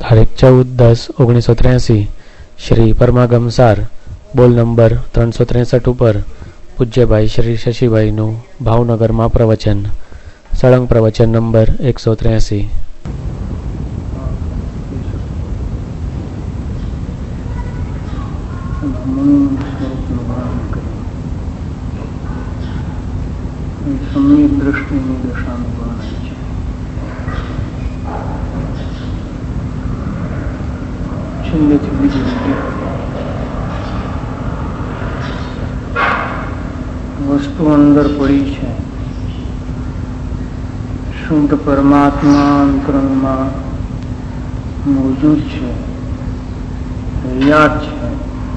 તારીખ 14-10-1983 શ્રી પરમાગમ સાર બોલ નંબર 363 ઉપર પૂજ્યભાઈ શ્રી શશીભાઈનું ભાવનગરમાં પ્રવચન. સળંગ પ્રવચન નંબર 183. સમ્યક દ્રષ્ટિની દશાનું વર્ણન છે. છેલ્લેથી બીજી વસ્તુ અંદર પડી છે. શુદ્ધ પરમાત્મા અંતરંગમાં મોજૂદ છે, યાદ છે.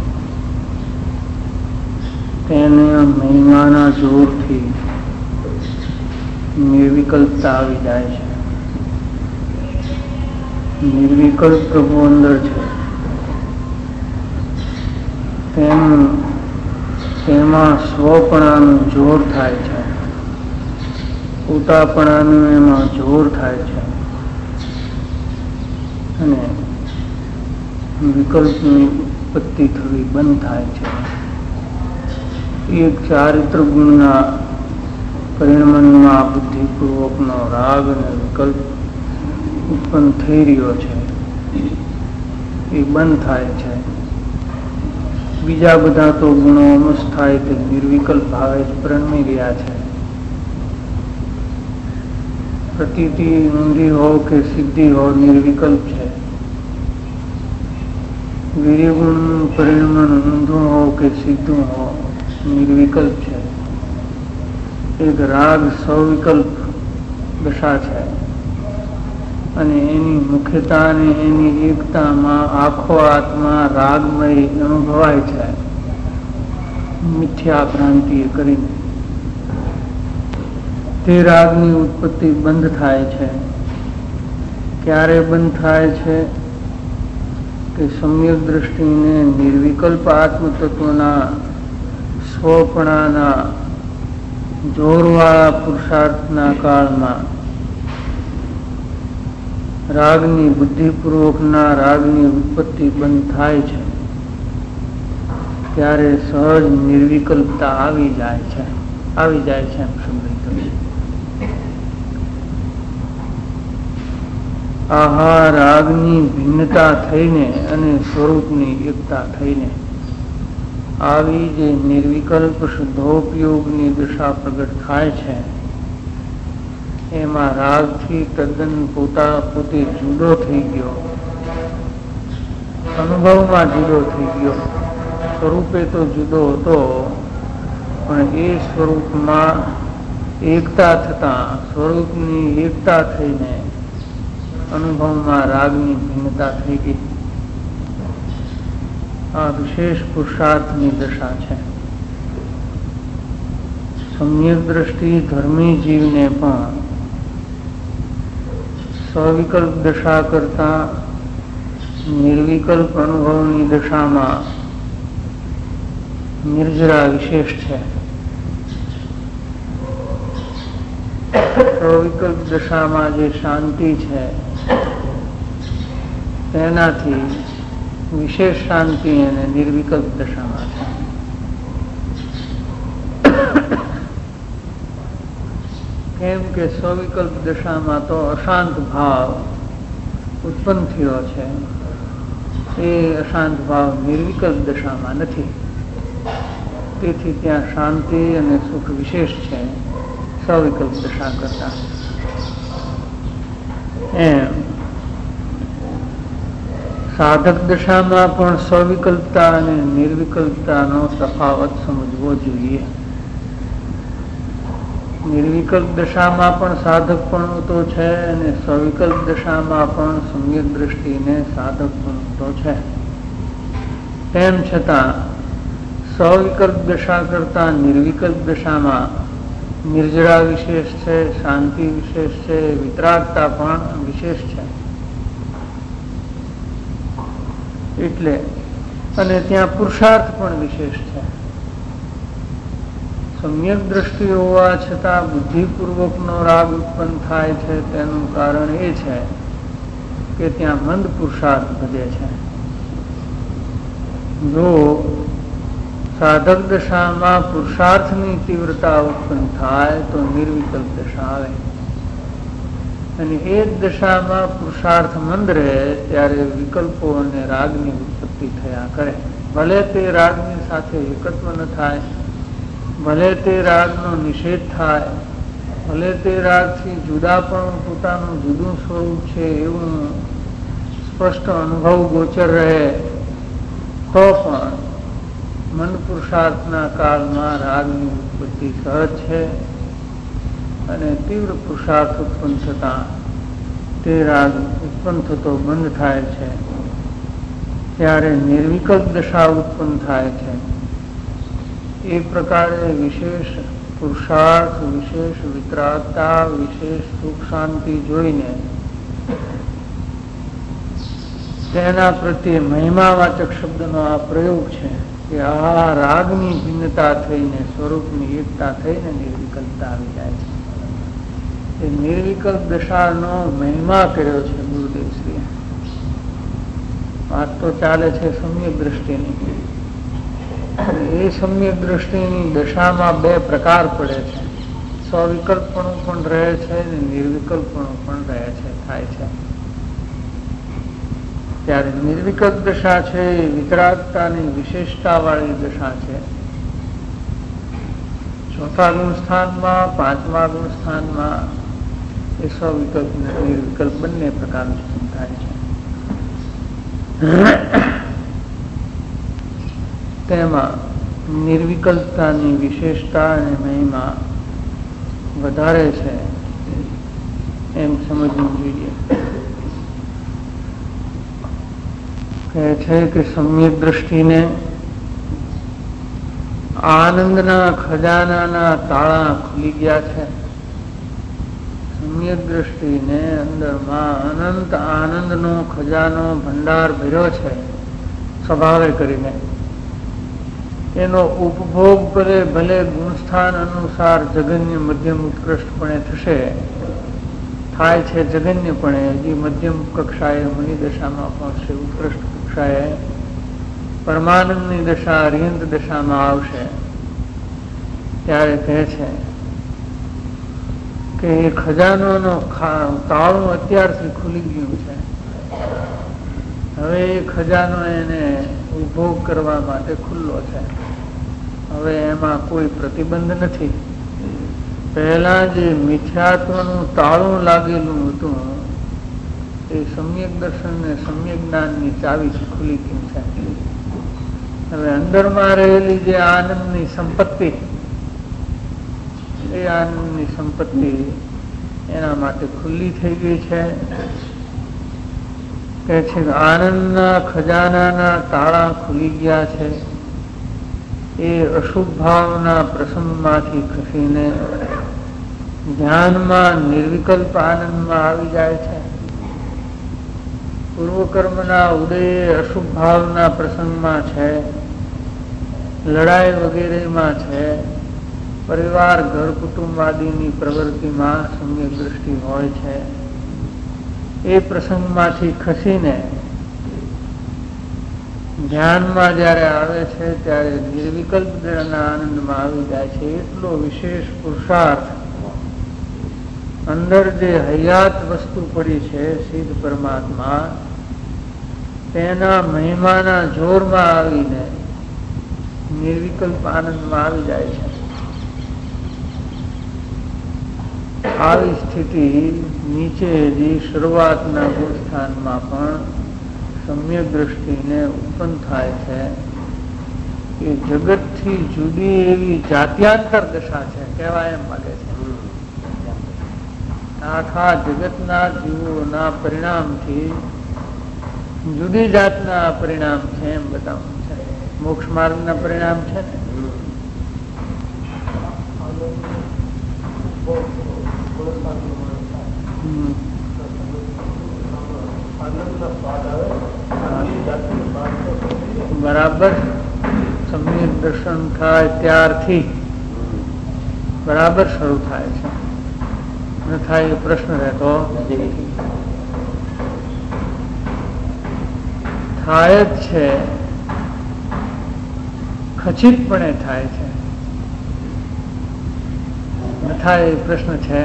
તેને મહિમાના જોરથી નિર્વિકલ્પતા આવી જાય છે. નિર્વિકલ્પ પ્રભુ અંદર છે. તેમાં સ્વપણાનું જોર થાય છે, પોતાપણાનું એમાં જોર થાય છે અને વિકલ્પની ઉત્પત્તિ થવી બંધ થાય છે. એક ચારિત્ર ગુણના પરિણમનમાં બુદ્ધિપૂર્વકનો રાગ અને વિકલ્પ ઉત્પન્ન થઈ રહ્યો છે, એ બંધ થાય છે. બીજા બધા તો ગુણો અમસ્થાય તે નિર્વિકલ્પ ભાવે જ પરિણમી રહ્યા છે. પ્રતીતિ ઊંધી હો કે સિદ્ધિ હો નિર્વિકલ્પ છે. વીર્યગુણનું પરિણમન ઊંધું હો કે સીધું હો નિર્વિકલ્પ છે. એક રાગ સવિકલ્પ દશા છે અને એની મુખ્યતા અને એની એકતામાં આખો આત્મા રાગમય અનુભવાય છે, મિથ્યા ભ્રાંતિ કરીને. તે રાગની ઉત્પત્તિ બંધ થાય છે. ક્યારે બંધ થાય છે કે સમ્યક દ્રષ્ટિને નિર્વિકલ્પ આત્મતત્વના સ્વપણાના જોરવાળા પુરુષાર્થના કાળમાં રાગની બુદ્ધિપૂર્વકના રાગની ઉત્પત્તિ બંધ થાય છે. ત્યારે સહજ નિર્વિકલ્પતા આવી જાય છે એમ સમજાય. આહા રાગની ભિન્નતા થઈને અને સ્વરૂપની એકતા થઈને આવી જે નિર્વિકલ્પ શુદ્ધોપયોગની દશા પ્રગટ થાય છે, એમાં રાગથી તદ્દન પોતે જુદો થઈ ગયો, અનુભવમાં જુદો થઈ ગયો. સ્વરૂપે તો જુદો હતો, પણ એ સ્વરૂપમાં એકતા થતા સ્વરૂપની એકતા થઈને અનુભવમાં રાગની ભિન્નતા થઈ ગઈ. આ વિશેષ પુરુષાર્થની દશા છે. સમ્યક દ્રષ્ટિ ધર્મી જીવને પણ સવિકલ્પ દશા કરતા નિર્વિકલ્પ અનુભવની દશામાં નિર્જરા વિશેષ છે. સવિકલ્પ દશામાં જે શાંતિ છે તેનાથી વિશેષ શાંતિ અને નિર્વિકલ્પ દશામાં છે. કેમ કે સવિકલ્પ દશામાં તો અશાંત ભાવ ઉત્પન્ન થયો છે. એ અશાંત ભાવ નિર્વિકલ્પ દશામાં નથી. તેથી ત્યાં શાંતિ અને સુખ વિશેષ છે સવિકલ્પ દશા કરતા. એમ સાધક દશામાં પણ સવિકલ્પતા અને નિર્વિકલ્પતાનો તફાવત સમજવો જોઈએ. નિર્વિકલ્પ દશામાં પણ સાધક પણ તો છે અને સવિકલ્પ દશામાં પણ સમ્યક દ્રષ્ટિને સાધક પણ તો છે. તેમ છતાં સવિકલ્પ દશા કરતા નિર્વિકલ્પ દશામાં નિર્જરા વિશેષ છે, શાંતિ વિશેષ છે, વિતરાગતા પણ વિશેષ છે. એટલે અને ત્યાં પુરુષાર્થ પણ વિશેષ છે. સમ્યક દ્રષ્ટિ હોવા છતાં બુદ્ધિપૂર્વકનો રાગ ઉત્પન્ન થાય છે. તેનું કારણ એ છે કે ત્યાં મંદ પુરુષાર્થ ભજે છે. જો સાધક દશામાં પુરુષાર્થની તીવ્રતા ઉત્પન્ન થાય તો નિર્વિકલ્પ દશા આવે, અને એ જ દશામાં પુરુષાર્થ મંદ રહે ત્યારે વિકલ્પો અને રાગની ઉત્પત્તિ થયા કરે. ભલે તે રાગની સાથે એકત્વ ન થાય, ભલે તે રાગનો નિષેધ થાય, ભલે તે રાગથી જુદા પણ પોતાનું જુદું સ્વરૂપ છે એવું સ્પષ્ટ અનુભવ ગોચર રહે, તો પણ મન પુરુષાર્થના કાળમાં રાગની ઉત્પત્તિ સહજ છે, અને તીવ્ર પુરુષાર્થ ઉત્પન્ન થતા તે રાગ ઉત્પન્ન થતો બંધ થાય છે ત્યારે નિર્વિકલ્પ દશા ઉત્પન્ન થાય છે. એ પ્રકારે વિશેષ પુરુષાર્થ, વિશેષ વિતરાગતા, વિશેષ સુખ શાંતિ જોઈને તેના પ્રત્યે મહિમાવાચક શબ્દનો આ પ્રયોગ છે કે આ રાગની ભિન્નતા થઈને સ્વરૂપની એકતા થઈને નિર્વિકલ્પતા આવી જાય છે. એ નિર્વિકલ્પ દશાનો મહિમા કર્યો છે ગુરુદેવશ્રીએ. વાત તો ચાલે છે સમ્યક દ્રષ્ટિની. એ સમ્યક દ્રષ્ટિની દશામાં બે પ્રકાર પડે છે. સ્વવિકલ્પપણું પણ રહે છે અને નિર્વિકલ્પપણું પણ રહે છે, થાય છે. ત્યારે નિર્વિકલ્પ દશા છે એ વિતરાગતાની વિશેષતા વાળી દશા છે. ચોથા ગુણ સ્થાનમાં, પાંચમા ગુણ સ્થાનમાં એ સ્વવિકલ્પ અને નિર્વિકલ્પ બંને પ્રકારનું થાય છે. તેમાં નિર્વિકલ્પતાની વિશેષતા અને મહિમા વધારે છે એમ સમજવું જોઈએ. કહે છે કે સમ્યક દ્રષ્ટિને આનંદના ખજાનાના તાળા ખુલી ગયા છે. સમ્યક દ્રષ્ટિને અંદરમાં અનંત આનંદનો ખજાનો ભંડાર ભર્યો છે સ્વભાવે કરીને. એનો ઉપભોગ ભલે ગુણસ્થાન અનુસાર જગન્ય મધ્યમ ઉત્કૃષ્ટપણે થશે, થાય છે જગન્યપણે, હજી મધ્યમ કક્ષાએ મુનિ દશામાં પહોંચશે, ઉત્કૃષ્ટ કક્ષાએ પરમાનંદની દશા અર્યંત દશામાં આવશે. ત્યારે કહે છે કે એ ખજાનોનો તાળું અત્યારથી ખુલી ગયું છે. હવે એ ખજાનો એને ઉપભોગ કરવા માટે ખુલ્લો છે. હવે એમાં કોઈ પ્રતિબંધ નથી. પહેલા જે મિથ્યાત્વનું તાળું લાગેલું હતું એ સમ્યક દર્શન ને સમ્યક જ્ઞાનની ચાવીથી ખુલી ગયું છે. હવે અંદરમાં રહેલી જે આનંદની સંપત્તિ, એ આનંદની સંપત્તિ એના માટે ખુલ્લી થઈ ગઈ છે. કે છે આનંદના ખજાનાના તાળા ખુલી ગયા છે. એ અશુભ ભાવના પ્રસંગમાંથી ખસીને ધ્યાનમાં નિર્વિકલ્પ આનંદમાં આવી જાય છે. પૂર્વકર્મના ઉદય અશુભ ભાવના પ્રસંગમાં છે, લડાઈ વગેરેમાં છે, પરિવાર ઘર કુટુંબ આદિની પ્રવૃત્તિમાં સમ્યક દ્રષ્ટિ હોય છે. એ પ્રસંગમાંથી ખસીને ધ્યાનમાં જયારે આવે છે ત્યારે નિર્વિકલ્પ આનંદમાં આવી જાય છે. એટલો વિશેષ પુરુષાર્થ અંદર જે હયાત વસ્તુ પડી છે સિદ્ધ પરમાત્મા, તેના મહિમાના જોરમાં આવીને નિર્વિકલ્પ આનંદમાં આવી જાય છે. આવી સ્થિતિ નીચે જે શરૂઆતના ગુણસ્થાનમાં પણ સમ્યક દ્રષ્ટિને ઉત્પન્ન થાય છે. એ જગતથી જુદી એવી જાત્યાંતર દશા છે કહેવાય એમ લાગે છે. આખા જગતના જીવોના પરિણામથી જુદી જાતના પરિણામ છે એમ બતાવવું છે. મોક્ષ માર્ગના પરિણામ છે ને બરાબર. સમ્યક દર્શન થાય ત્યારથી બરાબર શરૂ થાય છે. ન થાય એ પ્રશ્ન રહેતો થાય જ છે, ખચિતપણે થાય છે. ન થાય એ પ્રશ્ન છે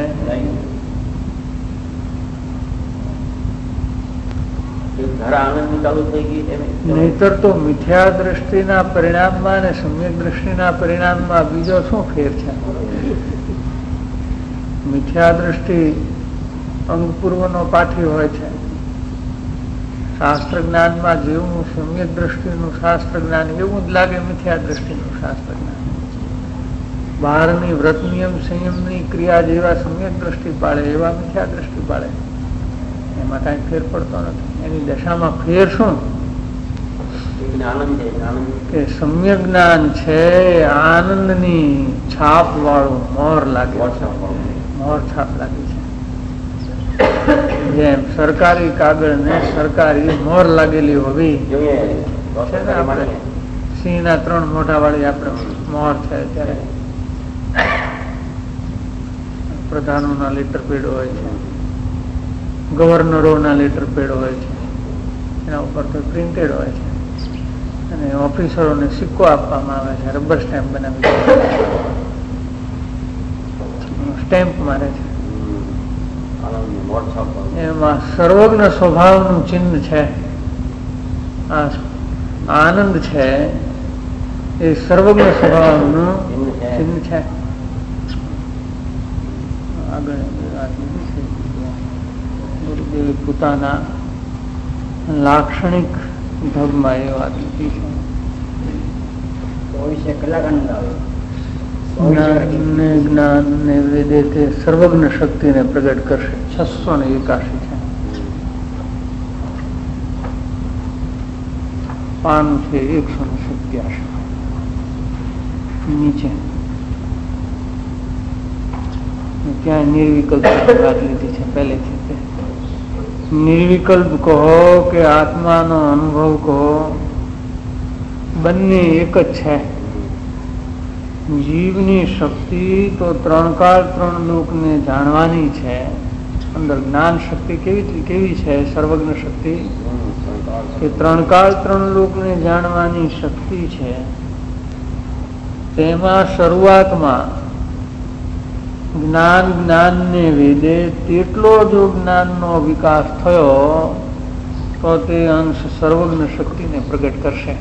નહીતર તો મિથ્યા દ્રષ્ટિના પરિણામમાં અને સમ્યક દ્રષ્ટિના પરિણામમાં બીજો શું ફેર છે? મિથ્યા દ્રષ્ટિ અંગપૂર્વનો પાઠી હોય છે. શાસ્ત્ર જ્ઞાનમાં જેવું સમ્યક દ્રષ્ટિનું શાસ્ત્ર જ્ઞાન એવું જ લાગે મિથ્યા દ્રષ્ટિનું શાસ્ત્ર જ્ઞાન. બહારની વ્રત નિયમ સંયમની ક્રિયા જેવા સમ્યક દ્રષ્ટિ પાડે એવા મિથ્યા દ્રષ્ટિ પાડે. એમાં કઈ ફેર પડતો નથી. એની દશામાં ફેર શું કે સમ્યક જ્ઞાન છે આનંદની છાપ વાળું મોર લાગે, મોર છાપ લાગી છે. જેમ સરકારી કાગળ ને સરકારી મોર લાગેલી હોવી છે ને. આપણે સિંહના 3 મોઢા વાળી આપણે મોર છે ત્યારે પ્રધાનોના લેટર પેડ હોય છે, ગવર્નરોના લેટર પેડ હોય છે, એના ઉપર તો પ્રિન્ટેડ હોય છે અને ઓફિસરોને સિક્કો આપવામાં આવે છે, રબર સ્ટેમ્પ બનાવી સ્ટેમ્પ મારે છે. એમાં સર્વજ્ઞ સ્વભાવનું ચિહ્ન છે. આ આનંદ છે એ સર્વજ્ઞ સ્વભાવનું ચિહ્ન છે. આગળ ગુરુદેવે પોતાના લાક્ષણિક ઢબમાં એ વાત લીધી છે. જ્ઞાન ને વેદે તે સર્વજ્ઞ શક્તિને પ્રગટ કરશે. 681 છે. પાનું છે 187 નીચે. ત્યાં નિર્વિકલ્પ વાત લીધી છે પહેલેથી. નિર્વિકલ્પ કહો કે આત્માનો અનુભવ કહો, બંને એક જ છે. જીવની શક્તિ તો 3 કાળ 3 લોકને જાણવાની છે. અંદર જ્ઞાન શક્તિ કેવી છે? સર્વજ્ઞ શક્તિ કે 3 કાળ 3 લોકને જાણવાની શક્તિ છે. તેમાં શરૂઆતમાં જ્ઞાનને વેદે તેટલો જો જ્ઞાનનો વિકાસ થયો તો તે અંશ સર્વજ્ઞ શક્તિને પ્રગટ કરશે.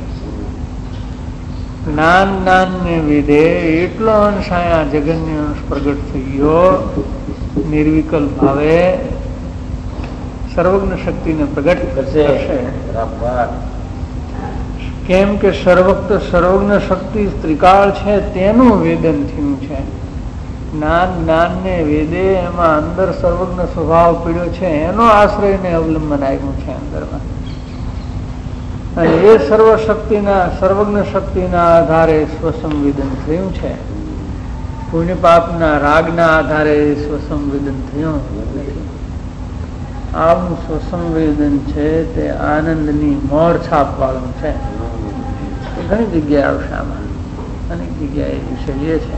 જ્ઞાનને વિધે એટલો અંશ અહીંયા જગન્ય અંશ પ્રગટ થઈ ગયો નિર્વિકલ્પ ભાવે સર્વજ્ઞ શક્તિને પ્રગટ કરશે. કેમ કે સર્વજ્ઞ શક્તિ ત્રિકાળ છે તેનું વેદન થયું છે. જ્ઞાનને વેદે એમાં અંદર સર્વજ્ઞ સ્વભાવ પીડ્યો છે એનો આશ્રયને અવલંબન આવ્યું છે અંદરમાં. અને એ સર્વજ્ઞ શક્તિના આધારે સ્વસંવેદન થયું છે. પુણ્ય પાપના રાગના આધારે સ્વસંવેદન થયું નથી. આવું સ્વસંવેદન છે તે આનંદની મોર છાપ વાળું છે. એ ઘણી જગ્યાએ આવશે. આમાં અનેક જગ્યાએ એ વિષય લે છે.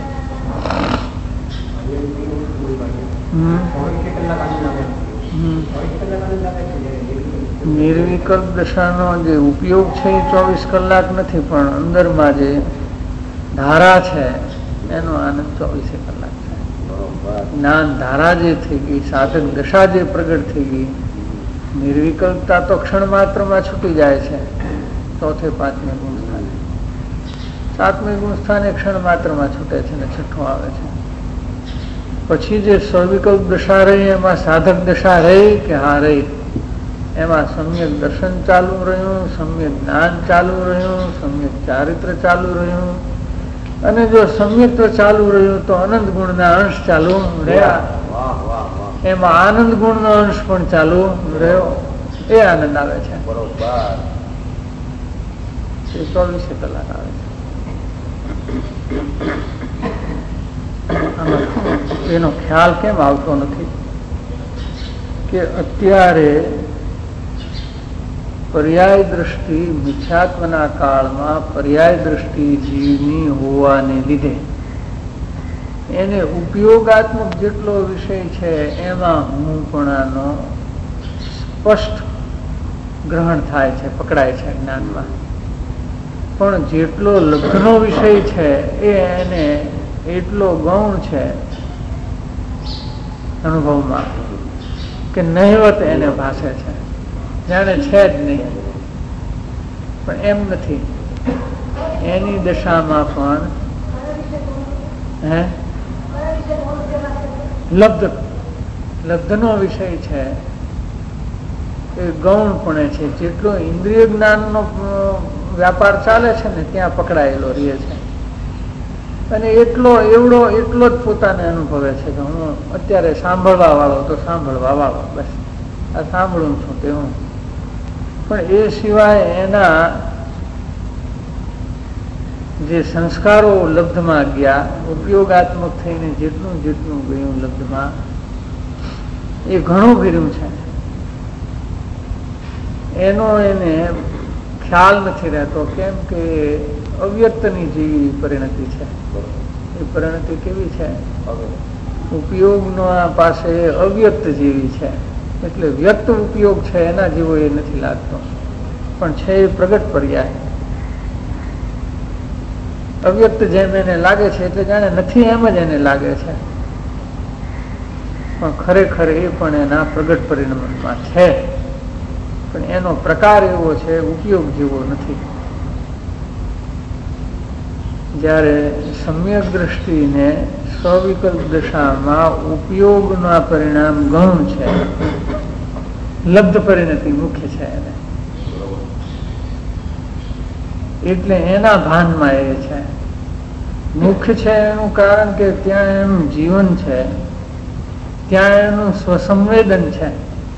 નિર્વિકલ્પ દશાનો જે ઉપયોગ છે એ 24 કલાક નથી, પણ અંદરમાં જે ધારા છે એનો આનંદ 24 કલાક છે. જ્ઞાન ધારા જે થઈ ગઈ, સાધક દશા જે પ્રગટ થઈ ગઈ, નિર્વિકલ્પતા તો ક્ષણ માત્રમાં છૂટી જાય છે. 4થે 5મે ગુણ સ્થાને, 7મે ગુણ સ્થાને ક્ષણ માત્રમાં છૂટે છે ને 6ઠું આવે છે. પછી જે સવિકલ્પ દશા રહી એમાં સાધક દશા રહી કે હા રહી, એમાં સમ્યક દર્શન ચાલુ રહ્યું, સમ્યક જ્ઞાન ચાલુ રહ્યું, સમ્યક ચારિત્ર ચાલુ રહ્યું. અને જો સમ્યક ચાલુ રહ્યું તો અનંત ગુણના અંશ ચાલુ રહ્યા. એમાં આનંદ ગુણનો અંશ પણ ચાલુ રહ્યો. એ આનંદ આવે છે. એ 24 કલાક આવે છે. એનો ખ્યાલ કેમ આવતો નથી કે અત્યારે પર્યાય દ્રષ્ટિ મિથ્યાત્વના કાળમાં પર્યાય દ્રષ્ટિ જીવની હોવાને લીધે એને ઉપયોગાત્મક જેટલો વિષય છે એમાં હુંપણાનો સ્પષ્ટ ગ્રહણ થાય છે, પકડાય છે જ્ઞાનમાં. પણ જેટલો લબ્ધનો વિષય છે એ એને એટલો ગૌણ છે અનુભવમાં કે નહિવત એને ભાષે છે, જાણે છે જ નહીં. પણ એમ નથી, એની દશામાં પણ લબ્ધનો વિષય છે એ ગૌણપણે છે. જેટલો ઇન્દ્રિય જ્ઞાનનો વ્યાપાર ચાલે છે ને ત્યાં પકડાયેલો રહે છે, અને એટલો જ પોતાને અનુભવે છે કે હું અત્યારે સાંભળવા વાળો તો સાંભળવા વાળો, બસ આ સાંભળું છું તે હું. પણ એ સિવાય એના જે સંસ્કારો લબ્ધમાં ગયા, ઉપયોગાત્મક થઈને જેટલું જેટલું ગયું લબ્ધમાં, એ ઘણું કર્યું છે. એનો એને ખ્યાલ નથી રહેતો, કેમ કે અવ્યક્તની જેવી પરિણતિ છે. એ પરિણતિ કેવી છે? ઉપયોગનો પાસે અવ્યક્ત જેવી છે. એટલે વ્યક્ત ઉપયોગ છે એના જેવો એ નથી લાગતો, પણ છે એ પ્રગટ પર્યાય. અવ્યક્ત જેમ એને લાગે છે એટલે જાણે નથી એમ જ એને લાગે છે, પણ ખરેખર એ પણ એના પ્રગટ પરિણામમાં છે. પણ એનો પ્રકાર એવો છે, ઉપયોગ જેવો નથી. જ્યારે સમ્યક દ્રષ્ટિને સ્વવિકલ્પ દશામાં ઉપયોગના પરિણામ ગૌણ છે, લબ્ધ પરિણતિ મુખ્ય છે એને, એટલે એના ભાનમાં એ છે. મુખ્ય છે એનું કારણ કે ત્યાં એનું જીવન છે, ત્યાં એનું સ્વસંવેદન છે,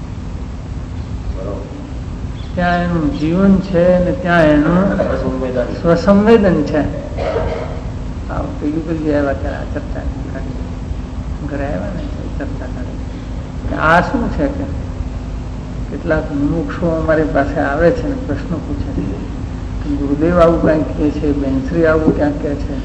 ત્યાં એનું જીવન છે અને ત્યાં એનું સ્વસંવેદન છે. આ વખતે યુગલજી આવ્યા ત્યારે આ ચર્ચા ઘરે આવ્યા ને ચર્ચા કરી આ શું છે કે કેટલાક મુમુક્ષો અમારી પાસે આવે છે ને પ્રશ્નો પૂછે છે કે ગુરુદેવ આવું કંઈક કહે છે, બેનશ્રી આવું ક્યાંક કહે છે,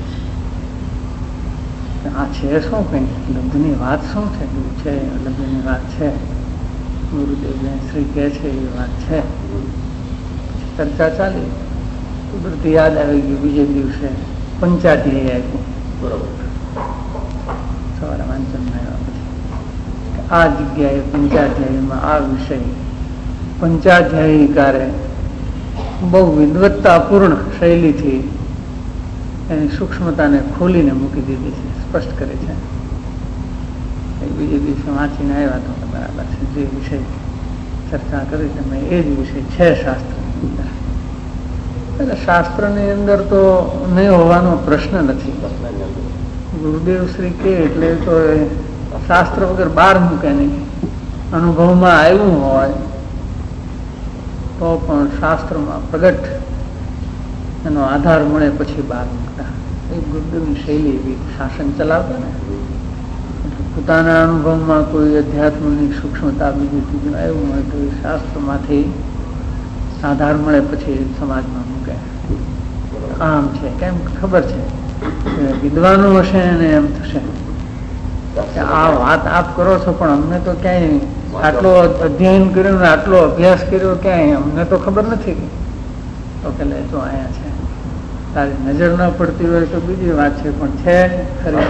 આ છે શું કંઈક લબ્ધની વાત શું છે? છે લબ્ધની વાત છે, ગુરુદેવ બેનશ્રી કહે છે એ વાત છે. ચર્ચા ચાલી, કુદરતી યાદ આવી ગયું. બીજે દિવસે પંચાધ્યાય આપ્યું. બરોબર, સવારે વાંચનમાં આવ્યા પછી આ જગ્યાએ પંચાધ્યાયમાં આ વિષય પંચાધ્યાયીકારે બહુ વિદ્વત્તાપૂર્ણ શૈલીથી એની સૂક્ષ્મતાને ખોલીને મૂકી દીધી છે, સ્પષ્ટ કરે છે. બીજે દિવસે વાંચીને આવ્યા તો બરાબર છે, જે વિષય ચર્ચા કરી તમે એ જ વિષય છે શાસ્ત્રની અંદર. એટલે શાસ્ત્રની અંદર તો નહીં હોવાનો પ્રશ્ન નથી. ગુરુદેવ શ્રી કે એટલે તો શાસ્ત્ર વગર બહાર મૂકે નહીં. અનુભવમાં આવ્યું હોય તો પણ શાસ્ત્રમાં પ્રગટ એનો આધાર મળે પછી બહાર મૂકતા. એ ગુરુદેવની શૈલી એવી શાસન ચલાવતા ને, પોતાના અનુભવમાં કોઈ અધ્યાત્મની સૂક્ષ્મતા બીજું ત્રીજું આવ્યું હોય તો એ શાસ્ત્રમાંથી આધાર મળે પછી સમાજમાં મૂકે. આમ છે કેમ ખબર છે વિદ્વાનો હશે એને એમ થશે કે આ વાત આપ કરો છો પણ અમને તો ક્યાંય આટલો અધ્યયન કર્યો ને આટલો અભ્યાસ કર્યો ક્યાંય અમને તો ખબર નથી. તો કે લે તો અહીંયા છે, તારી નજર ન પડતી હોય તો બીજી વાત છે, પણ છે ખરી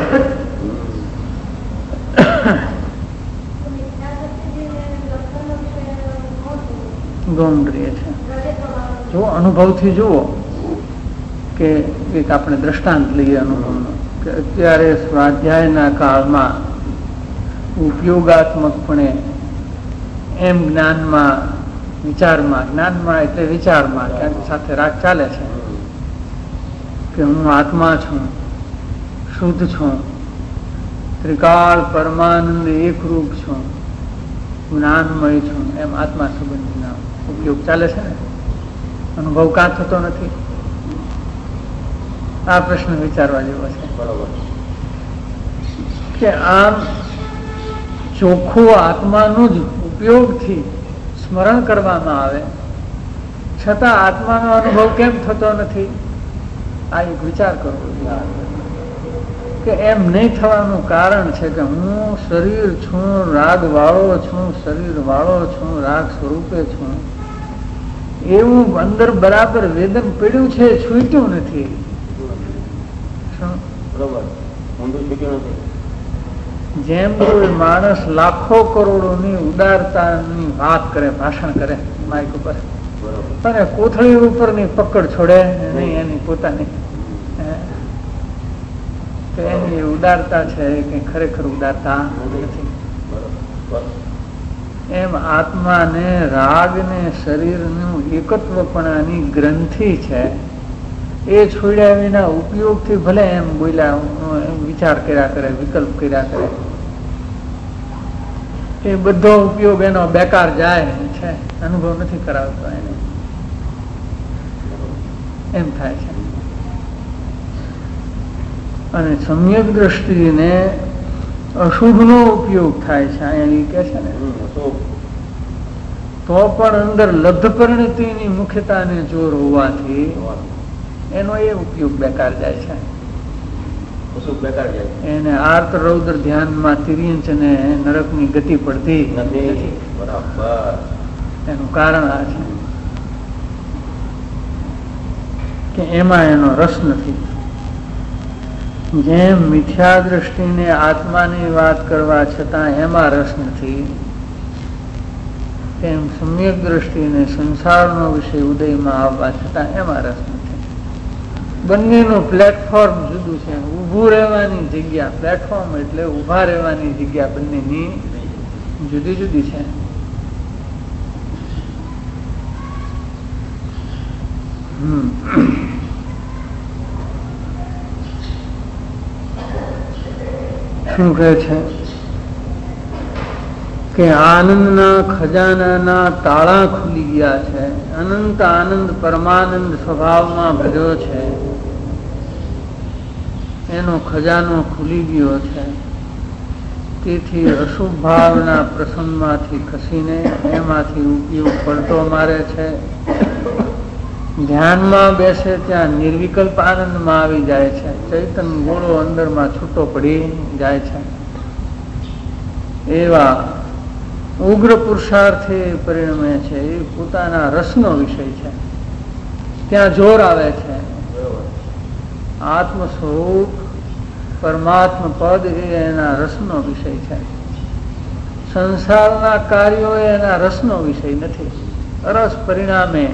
ગૌણ્ય છે. જો અનુભવથી જુઓ કે એક આપણે દ્રષ્ટાંત લઈએ અનુભવનો કે અત્યારે સ્વાધ્યાયના કાળમાં ઉપયોગાત્મકપણે એમ જ્ઞાનમાં જ્ઞાનમાં એટલે વિચારમાં ક્યાંક સાથે રાગ ચાલે છે કે હું આત્મા છું, શુદ્ધ છું, ત્રિકાળ પરમાનંદ એકરૂપ છું, જ્ઞાનમય છું, એમ આત્મા સંબંધીના ઉપયોગ ચાલે છે ને, અનુભવ કાં થતો નથી. આ પ્રશ્ન વિચારવા જેવો છે. બરોબર કે આમ ચોખ્ખું આત્માનું જ ઉપયોગથી સ્મરણ કરવામાં આવે છતાં આત્માનો અનુભવ કેમ થતો નથી? આ એક વિચાર કરવો કે એમ નહીં થવાનું કારણ છે કે હું શરીર છું, રાગ વાળો છું, શરીર વાળો છું, રાગ સ્વરૂપે છું, એવું અંદર બરાબર વેદન પડ્યું છે, છૂટ્યું નથી. જેમ કોઈ માણસ લાખો કરોડોની ઉદારતાની વાત કરે, ભાષણ કરે માઇક ઉપર, અને કોથળી ઉપરની પકડ છોડે નહીં એની પોતાની, તો એની ઉદારતા છે કે ખરેખર ઉદારતા નથી. એમ આત્માને રાગ ને શરીરનું એકત્વપણાની ગ્રંથિ છે, એ છોડ્યા વિના ઉપયોગથી ભલે એમ બોલ્યા, એમ વિચાર કર્યા કરે, વિકલ્પ કર્યા કરે, એ બધો ઉપયોગ એનો બેકાર જાય છે, અનુભવ નથી કરાવતો એને, એમ થાય છે. અને સમ્યક દ્રષ્ટિને અશુભનો ઉપયોગ થાય છે, અહીંયા કે છે ને, તો પણ અંદર લબ્ધ પરિણતિની મુખ્યતાને જોર હોવાથી એનો એ ઉપયોગ બેકાર જાય છે. એને આર્ત રૌદ્ર ધ્યાનમાં તિર્યંચ અને નરકની ગતિ પડતી નથી. એનું કારણ આ છે કે એમાં એનો રસ નથી. જેમ મિથ્યા દ્રષ્ટિને આત્માની વાત કરવા છતાં એમાં રસ નથી, તેમ સમ્યક દ્રષ્ટિને સંસારનો વિષય ઉદયમાં આવવા છતાં એમાં રસ નથી. બંનેનું પ્લેટફોર્મ જુદું છે. ઊભું રહેવાની જગ્યા, પ્લેટફોર્મ એટલે ઊભા રહેવાની જગ્યા બંનેની જુદી જુદી છે. શું કહે છે કે આનંદના ખજાનાના તાળા ખુલી ગયા છે. અનંત આનંદ પરમાનંદ સ્વભાવમાં ભર્યો છે, એનો ખજાનો ખુલી ગયો છે. તેથી અશુભ ભાવના પ્રસંગમાંથી ખસીને એમાંથી ઉપયોગ પડતો મારે છે. ધ્યાનમાં બેસે ત્યાં નિર્વિકલ્પ આનંદમાં આવી જાય છે. ચૈતન ગોળો અંદરમાં છૂટો પડી જાય છે. એવા ઉગ્ર પુરુષાર્થી પરિણમે છે. એ પોતાના રસનો વિષય છે. ત્યાં જોર આવે છે. આત્મ સ્વરૂપ પરમાત્મા પદ એ એના રસનો વિષય છે. સંસારના કાર્યો એના રસનો વિષય નથી. રસ પરિણામે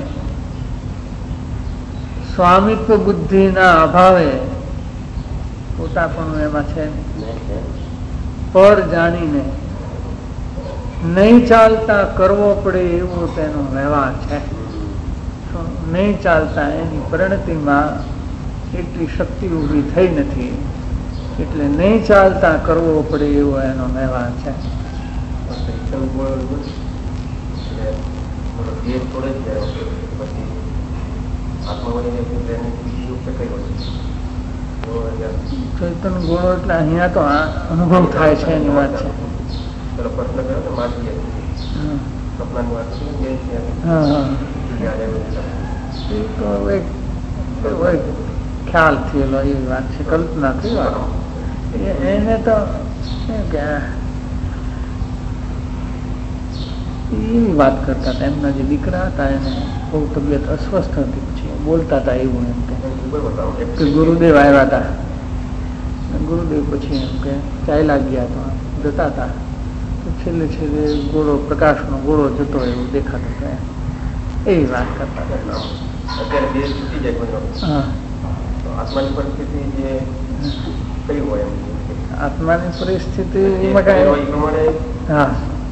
સ્વામિત્વ બુદ્ધિના અભાવે પોતાપણું એમાં છે. પર જાણીને નહીં ચાલતા કરવો પડે એવો તેનો વ્યવહાર છે. નહીં ચાલતા એની પરિણતિમાં એટલી શક્તિ ઊભી થઈ નથી, એટલે નહીં ચાલતા કરવો પડે એવો એનો વ્યવહાર છે. ચૈતન ગોળો એટલે અહીંયા તો અનુભવ થાય છે એની વાત છે. ખ્યાલ થયેલો એવી વાત છે, કલ્પના થઈ વાત. એને તો એવી વાત કરતા હતા. એમના જે દીકરા હતા એને બહુ તબિયત અસ્વસ્થ હતી, પછી બોલતા હતા એવું એમ કે ગુરુદેવ આવ્યા હતા. ગુરુદેવ પછી એમ કે ચાલ્યા ગયા તો જતા હતા, તો છેલ્લે છેલ્લે ગોળો, પ્રકાશનો ગોળો જતો એવું દેખાતો હતો. એવી વાત કરતા હતા. આત્માની પરિસ્થિતિ જે કઈ હોય એમ, આત્માની પરિસ્થિતિ હા,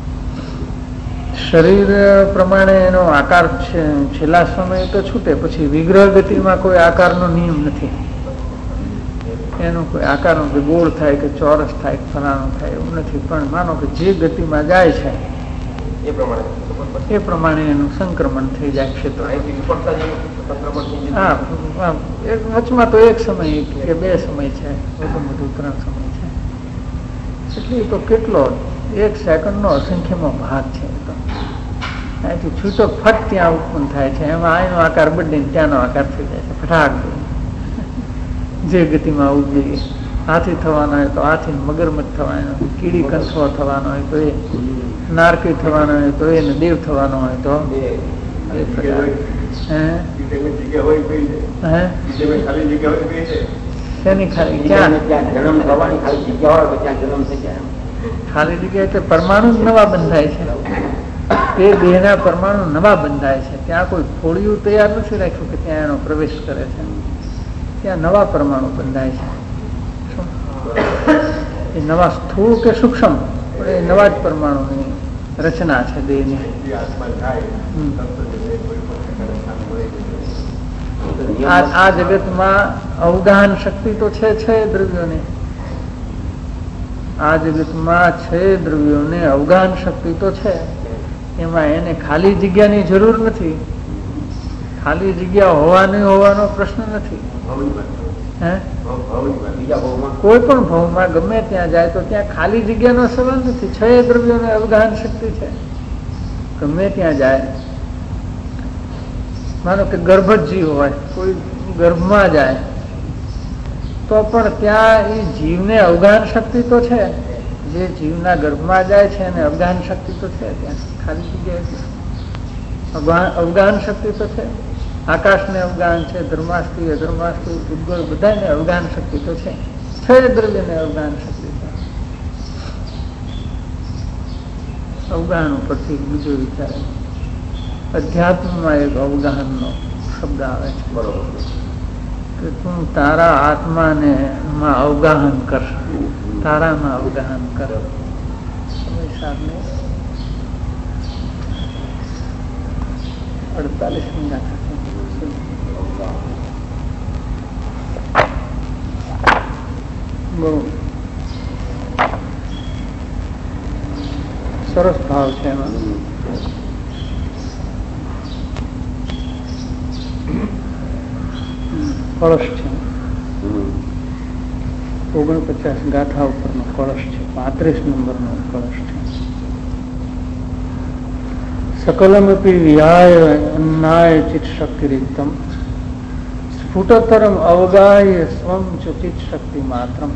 શરીર પ્રમાણે એનો આકાર છે. છેલ્લા સમય તો છૂટે, પછી વિગ્રહ ગતિમાં કોઈ આકારનો નિયમ નથી. એનો કોઈ આકારનો કે ગોળ થાય કે ચોરસ થાય કે ફલાણો થાય એવું નથી. પણ માનો કે જે ગતિમાં જાય છે એ પ્રમાણે એનું સંક્રમણ થઈ જાય ક્ષેત્ર. હા, વચમાં તો એક સમય કે બે સમય છે, વધુ વધુ 3 સમય છે. એટલે તો કેટલો એક સેકન્ડનો અસંખ્યમાં ભાગ છે. અહીંથી છૂટો ફટ ત્યાં ઉત્પન્ન થાય છે. એમાં આનો આકાર બદલીને ત્યાંનો આકાર થઈ જાય છે ફટાક. જે ગતિમાં ઉગી હાથી થવાનો હોય તો હાથી, મગરમચ્છ થવાનો હોય, કીડી કંઠો થવાનો હોય તો એ, નારકી થવાનો હોય તો એને, દેવ થવાનો હોય તો એ પ્રકાર શેની ખાલી ક્યાં જન્મ થવાની ખાલી જગ્યા હોય ત્યાં જન્મ થઈ જાય. ખાલી જગ્યા એટલે પરમાણુ જ નવા બંધાય છે. તે દેહના પરમાણુ નવા બંધાય છે. ત્યાં કોઈ ફોડિયું તૈયાર નથી રાખ્યું કે ત્યાં એનો પ્રવેશ કરે છે. ત્યાં નવા પરમાણુ બંધાય છે. એ નવા સ્થૂળ કે સૂક્ષ્મ પણ એ નવા જ પરમાણુની રચના છે દેહની. આ જગતમાં અવગાહન શક્તિ તો છે દ્રવ્યોની. આ જગતમાં છે દ્રવ્યોને અવગાહન શક્તિ તો છે. એમાં એને ખાલી જગ્યાની જરૂર નથી. ખાલી જગ્યા હોવાનો પ્રશ્ન નથી. કોઈ પણ ભાવમાં ગમે ત્યાં જાય તો ત્યાં ખાલી જગ્યાનો સવાલ નથી. છ દ્રવ્યોને અવગાહન શક્તિ છે. ગમે ત્યાં જાય, માનો કે ગર્ભ જ જીવ હોય, કોઈ ગર્ભમાં જાય તો પણ ત્યાં એ જીવને અવગાહન શક્તિ તો છે. જે જીવના ગર્ભમાં જાય છે એને અવગાહન શક્તિ તો છે. ત્યાં ખાલી જગ્યા અવગાહન શક્તિ તો છે. આકાશને અવગાહન છે, ધર્માસ્તિ અધર્માસ્તિ ઉદ્ગળ બધાને અવગાહન શક્તિ તો છે. છ દ્રવ્યને અવગાહન શક્તિ છે. અવગાહન ઉપરથી બીજો વિચાર, અધ્યાત્મમાં એક અવગાહનનો શબ્દ આવે છે. બરોબર, કે તું તારા આત્માને માં અવગાહન કર, તારામાં અવગાહન કર. સાહેબને 48 મિનિટ બહુ સરસ ભાવ છે એમાં. કળશ છે, 49 ગાથા ઉપરનો કળશ છે, 35 નંબરનો કળશ છે. સકલમપી વિહાય અન્નાય ચિત શક્તિરિક્તમ સ્ફુટતરમ અવગાય સ્વમ ચિત શક્તિ માત્રમ.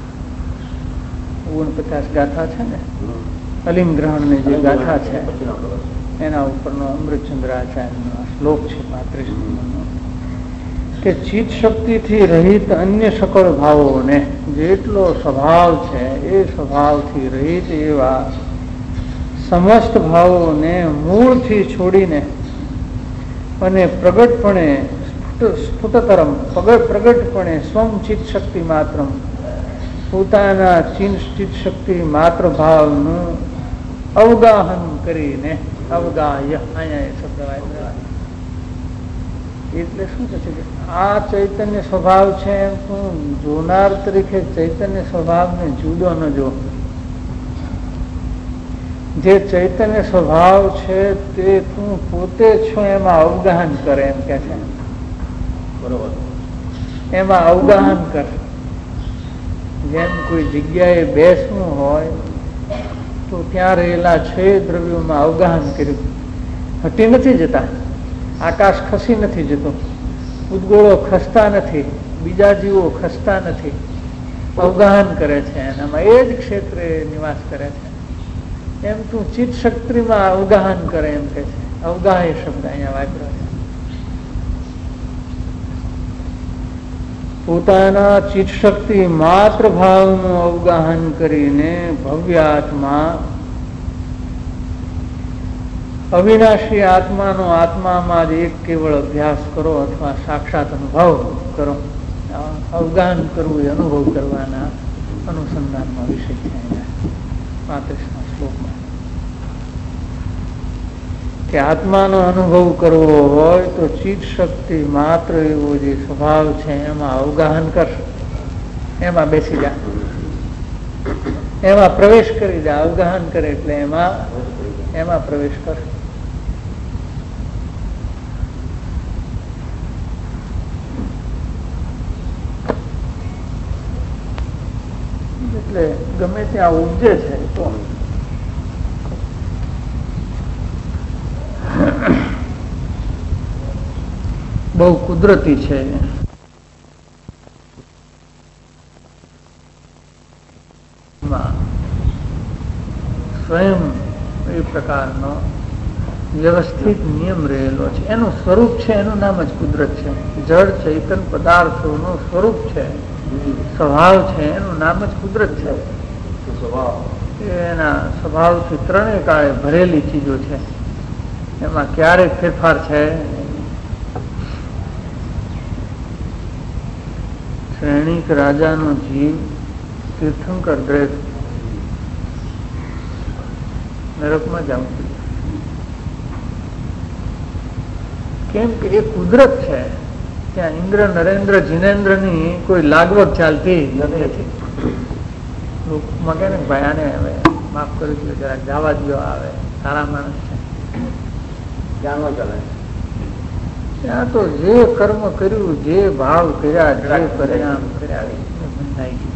49 ગાથા છે ને, અલિંગ ગ્રહણની જે ગાથા છે એના ઉપરનો અમૃતચંદ્રાચાર્યનો શ્લોક છે 35 નંબરનો, કે ચિત્ત શક્તિથી રહિત અન્ય સકળ ભાવોને જેટલો સ્વભાવ છે એ સ્વભાવથી રહિત એવા સમસ્ત ભાવોને મૂળથી છોડીને અને પ્રગટપણે સ્ફુટતરમ પ્રગટપણે સ્વમ ચિત્ત શક્તિ માત્ર પોતાના ચિત્ત શક્તિ માત્ર ભાવનું અવગાહન કરીને, અવગાહ્ય અહીંયા શબ્દ વાપર્યો. એટલે શું છે કે આ ચૈતન્ય સ્વભાવ છે એમ તું જોનાર તરીકે ચૈતન્ય સ્વભાવને જુદો ન જો. જે ચૈતન્ય સ્વભાવ છે તે તું પોતે છો એમાં અવગાહન કરે એમ કે છે. બરોબર, એમાં અવગાહન કર. જેમ કોઈ જગ્યાએ બેસવું હોય તો ત્યાં રહેલા 6 દ્રવ્યોમાં અવગાહન કર્યું. હટી નથી જતા, આકાશ ખસી નથી જતો, ઉદગોળો ખસતા નથી, બીજા જીવો ખસતા નથી, અવગાહન કરે છે. એનામાં એ જ ક્ષેત્રે નિવાસ કરે છે. એમ તું ચિત્ત શક્તિમાં અવગાહન કરે એમ કે છે. અવગાહ્ય શબ્દ અહીંયા વાપર્યો છે. પોતાના ચિત્ત શક્તિ માત્ર ભાવનું અવગાહન કરીને ભવ્યાત્મા અવિનાશી આત્માનો આત્મામાં જ એક કેવળ અભ્યાસ કરો અથવા સાક્ષાત અનુભવ કરો. અવગાહન કરવું એ અનુભવ કરવાના અનુસંધાનમાં વિષય છે 35મા શ્લોકમાં. કે આત્માનો અનુભવ કરવો હોય તો ચિત્ત શક્તિ માત્ર એવો જે સ્વભાવ છે એમાં અવગાહન કર, એમાં બેસી જા, એમાં પ્રવેશ કરી જા. અવગાહન કરે એટલે એમાં પ્રવેશ કર. એટલે ગમે ત્યાં ઉપજે છે તો બહુ કુદરતી છે. સ્વયં એ પ્રકારનો વ્યવસ્થિત નિયમ રહેલો છે. એનું સ્વરૂપ છે, એનું નામ જ કુદરત છે. જળ ચૈતન પદાર્થોનું સ્વરૂપ છે, સ્વભાવ છે, એનું નામ જ કુદરત છે. એના સ્વભાવથી ત્રણેય કાળે ભરેલી ચીજો છે, એમાં ક્યારેક ફેરફાર છે. શ્રેણીક રાજાનો જીવ તીર્થંકર દ્રેસ નરકમાં જવું જોઈએ. કેમ કે એ કુદરત છે. ત્યાં ઇન્દ્ર નરેન્દ્ર જીનેન્દ્ર ની કોઈ લાગવગ ચાલતી નથી. લોકમાં કે ને ભાઈ આને હવે માફ કરી દો, જરાક જવા દો, આવે સારા માણસ છે, જાણવા ચાલે. ત્યાં તો જે કર્મ કર્યું, જે ભાવ કર્યા, જે પરિણામ કર્યા, બંધાઈ ગયું.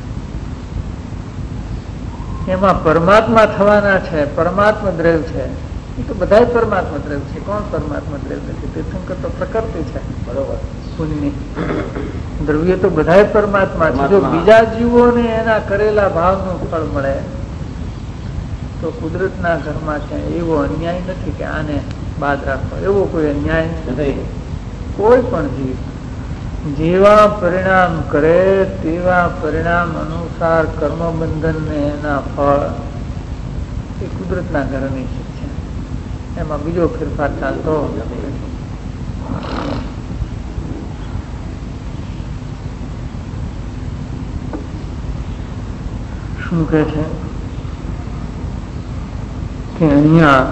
એમાં પરમાત્મા થવાના છે, પરમાત્મા દ્રવ્ય છે. એ તો બધા પરમાત્મા દ્રવ્ય છે. કોણ પરમાત્મા દ્રવ્ય નથી? તીર્થંકર તો પ્રકૃતિ છે, બરોબર. પુણ્યની દ્રવ્ય તો બધા પરમાત્મા છે. જો બીજા જીવોને એના કરેલા ભાવનું ફળ મળે તો કુદરતના ઘરમાં ક્યાંય એવો અન્યાય નથી કે આને બાદ રાખવો. એવો કોઈ અન્યાય નથી. કોઈ પણ જીવ જેવા પરિણામ કરે તેવા પરિણામ અનુસાર કર્મબંધન ને એના ફળ એ કુદરતના ઘરની છે. એમાં બીજો ફેરફાર ચાલતો નથી. શું કહે છે કે અહીંયા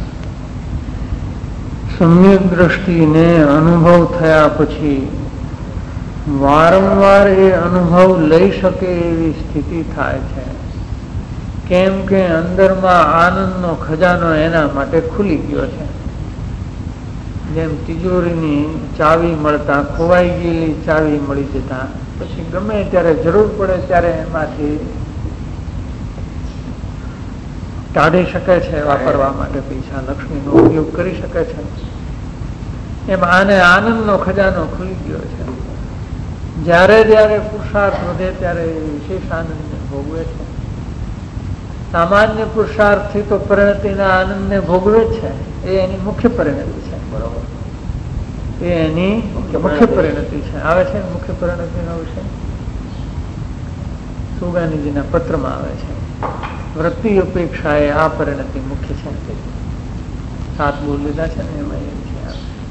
સમ્યક દ્રષ્ટિને અનુભવ થયા પછી વારંવાર એ અનુભવ લઈ શકે એવી સ્થિતિ થાય છે. કેમ કે અંદરમાં આનંદનો ખજાનો એના માટે ખુલી ગયો છે. જેમ તિજોરીની ચાવી મળતા ખોવાઈ ગયેલી ચાવી મળી જતા પછી ગમે ત્યારે જરૂર પડે ત્યારે એમાંથી કાઢી શકે છે, વાપરવા માટે પૈસા લક્ષ્મીનો ઉપયોગ કરી શકે છે. એમ આને આનંદનો ખજાનો ખુલી ગયો છે. જ્યારે જ્યારે પુરુષાર્થ વધે ત્યારે વિશેષ આનંદને ભોગવે છે. સામાન્ય પુરુષાર્થથી તો પરિણતિના આનંદને ભોગવે છે. એ એની મુખ્ય પરિણતિ છે, બરોબર. એ એની મુખ્ય પરિણતિ છે. આવે છે મુખ્ય પરિણતિનો વિષય સુગાનીજીના પત્રમાં આવે છે. વૃત્તિ અપેક્ષા એ આ પરિણતિ મુખ્ય છે. 7 બોલ લીધા છે ને એમાં એ છે.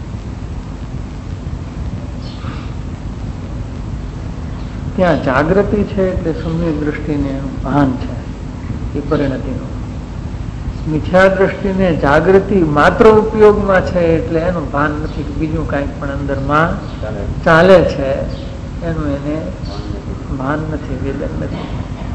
ત્યાં જાગૃતિ છે એટલે સમ્યક દ્રષ્ટિને એનું ભાન છે એ પરિણતિનું. મિથ્યા દ્રષ્ટિને જાગૃતિ માત્ર ઉપયોગમાં છે એટલે એનું ભાન નથી કે બીજું કાંઈક પણ અંદરમાં ચાલે છે એનું એને ભાન નથી, વેદન નથી.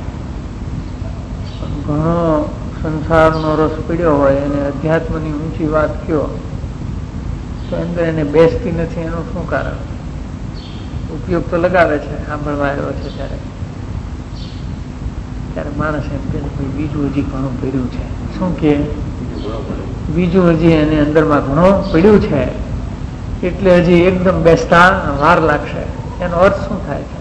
ઘણો સંસારનો રસ પીડ્યો હોય અને અધ્યાત્મની ઊંચી વાત કયો તો અંદર એને બેસતી નથી. એનું શું કારણ? ઉપયોગ તો લગાવે છે, સાંભળવા આવ્યો છે ત્યારે માણસ એમ કે બીજું હજી ઘણું પડ્યું છે. શું કે બીજું હજી એને અંદરમાં ઘણું પડ્યું છે એટલે હજી એકદમ બેસતા વાર લાગશે. એનો અર્થ શું થાય છે?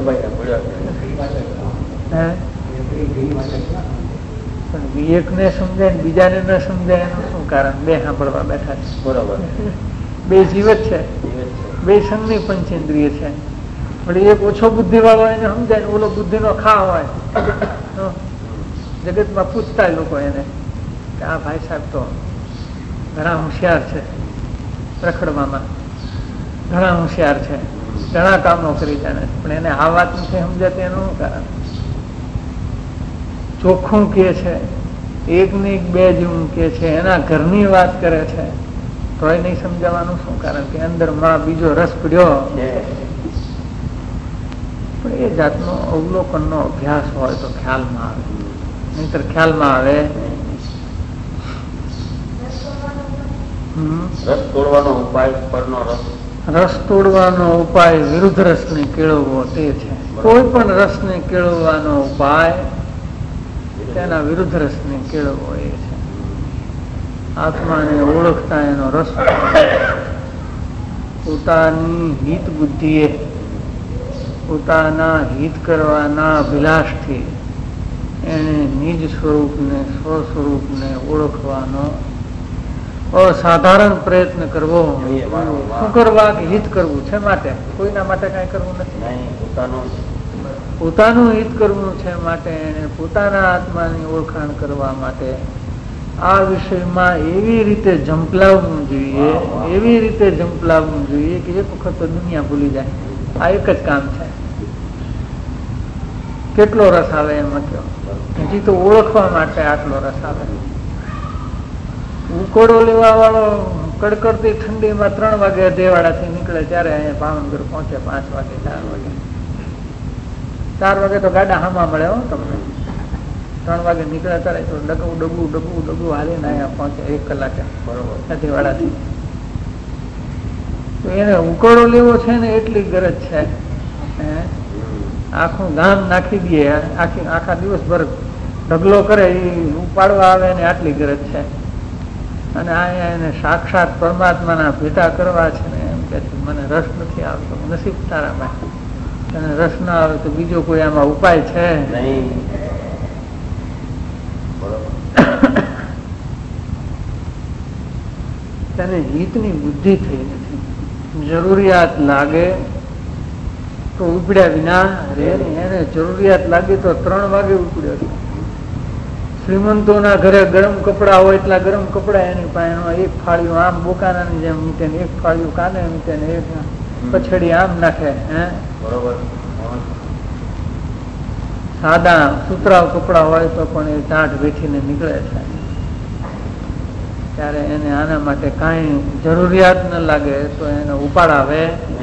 પણ વિવેકને સમજે ને બીજાને ન સમજે એનું શું કારણ? બે સાંભળવા બેઠા છે, બરોબર. બે જીવત છે, બે સંઘની પંચેન્દ્રિય છે. પણ એક ઓછો બુદ્ધિ વાળો એને સમજાય, ઓલો બુદ્ધિ નો ખા હોય. જગતમાં પૂછતા લોકો એને કે આ ભાઈ સાહેબ તો ઘણા હોશિયાર છે, રખડવામાં ઘણા હોશિયાર છે, ઘણા કામો કરી જાણે છે, પણ એને આ વાત નથી સમજાતી. એનું શું કારણ? ચોખ્ખું કે છે, એક ને એક બે જેવું કે છે, એના ઘરની વાત કરે છે તોય નહીં સમજાવવાનું શું કારણ? કે અંદર માં બીજો રસ પડ્યો. પણ એ જાતનો અવલોકનનો અભ્યાસ હોય તો ખ્યાલમાં આવે, નહીતર ખ્યાલમાં આવે. રસ તોડવાનો ઉપાય વિરુદ્ધ રસને કેળવવો તે છે. કોઈ પણ રસને કેળવવાનો ઉપાય તેના વિરુદ્ધ રસને કેળવવો એ છે. આત્માને ઓળખતા એનો રસ પોતાની હિત બુદ્ધિએ પોતાના હિત કરવાના અભિલાષથી એને નિજ સ્વરૂપને સ્વ સ્વરૂપને ઓળખવાનો અસાધારણ પ્રયત્ન કરવો. શું કરવા? કે હિત કરવું છે માટે, કોઈના માટે કઈ કરવું નથી. પોતાનું હિત કરવું છે માટે, પોતાના આત્માની ઓળખાણ કરવા માટે આ વિષયમાં એવી રીતે ઝંપલાવવું જોઈએ, એવી રીતે ઝંપલાવવું જોઈએ કે એક વખત તો દુનિયા ભૂલી જાય. આ એક જ કામ છે. કેટલો રસ આવે એમાં કયો? હજી તો ઓળખવા માટે આટલો રસ આવે. ઉકોડો લેવા વાળો કડકડતી ઠંડીમાં 3 વાગે અધેવાડાથી નીકળે ત્યારે અહીંયા ભાવનગર પહોંચે 5 વાગે 4 વાગે. 4 વાગે તો ગાડા હામાં મળે હો તમને. 3 વાગે નીકળે ત્યારે તો ડગું હાલીને અહીંયા પહોંચે 1 કલાકે અધેવાડાથી. તો એને ઉકોડો લેવો છે ને એટલી ગરજ છે. આખું ગામ નાખી દે, આખા દિવસભર ઢગલો કરે એ ઉપાડવા આવે ને આટલી ગરજ છે. અને અહીંયા એને સાક્ષાત પરમાત્માના ભેટા કરવા છે ને એમ કે મને રસ નથી આવતો. નસીબ તારામાં તને રસ ના આવે તો બીજો કોઈ આમાં ઉપાય છે નહીં. તેને હિતની બુદ્ધિ થઈ નથી. જરૂરિયાત લાગે તો ઉપડ્યા વિના રે. એને જરૂરિયાત લાગી તો 3 વાગે ઉપડ્યો હતો. શ્રીમંતોના ઘરે ગરમ કપડા હોય એટલા ગરમ કપડા એની પાસે. એક ફાળ્યું આમ બોકાનાની જેમ મૂકે ને એક ફાળ્યું કાને મૂકે ને એક પછડી આમ નાખે. બરોબર. સાદા સુતરાવ કપડા હોય તો પણ એ ટાઢ વેઠીને નીકળે છે. ત્યારે એને આના માટે કાંઈ જરૂરિયાત ન લાગે તો એને ઉપાડાવે.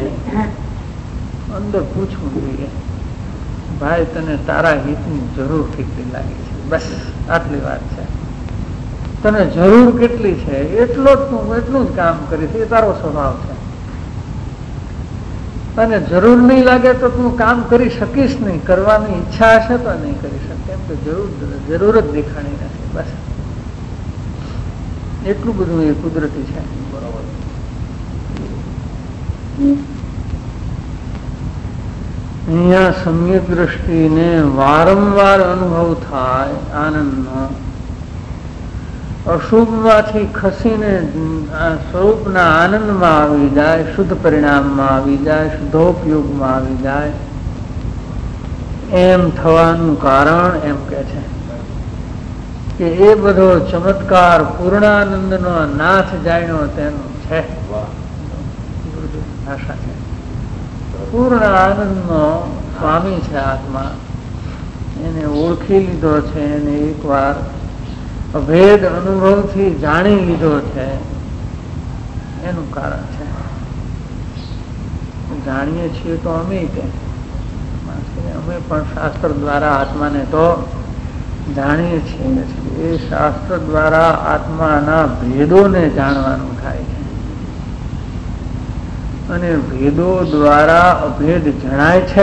અંદર પૂછવું જોઈએ, ભાઈ તને તારા હિતની જરૂર કેટલી લાગી છે? બસ આટલી વાત છે. તને જરૂર કેટલી છે એટલું જ કામ કરીશ. એ તારો સ્વભાવ છે. અને જરૂર નહીં લાગે તો તું કામ કરી શકીશ નહીં. કરવાની ઈચ્છા હશે તો નહીં કરી શકે. કેમ કે જરૂર જ દેખાણી નથી. બસ એટલું બધું એ કુદરતી છે. બરોબર. અહીંયા સમ્યક દ્રષ્ટિને વારંવાર અનુભવ થાય આનંદનો. અશુભમાંથી ખસીને સ્વરૂપના આનંદમાં આવી જાય, શુદ્ધ પરિણામમાં આવી જાય, શુદ્ધોપયોગમાં આવી જાય. એમ થવાનું કારણ એમ કે છે કે એ બધો ચમત્કાર પૂર્ણાનંદનો નાથ જાણ્યો તેનું છે. ભાષા છે. પૂર્ણ આનંદનો સ્વામી છે આત્મા. એને ઓળખી લીધો છે. એને એકવાર અભેદ અનુભવથી જાણી લીધો છે. એનું કારણ છે. જાણીએ છીએ તો અમે પણ શાસ્ત્ર દ્વારા આત્માને તો જાણીએ છીએ. એ શાસ્ત્ર દ્વારા આત્માના ભેદોને જાણવાનું થાય છે. અને ભેદો દ્વારા અભેદ જણાય છે.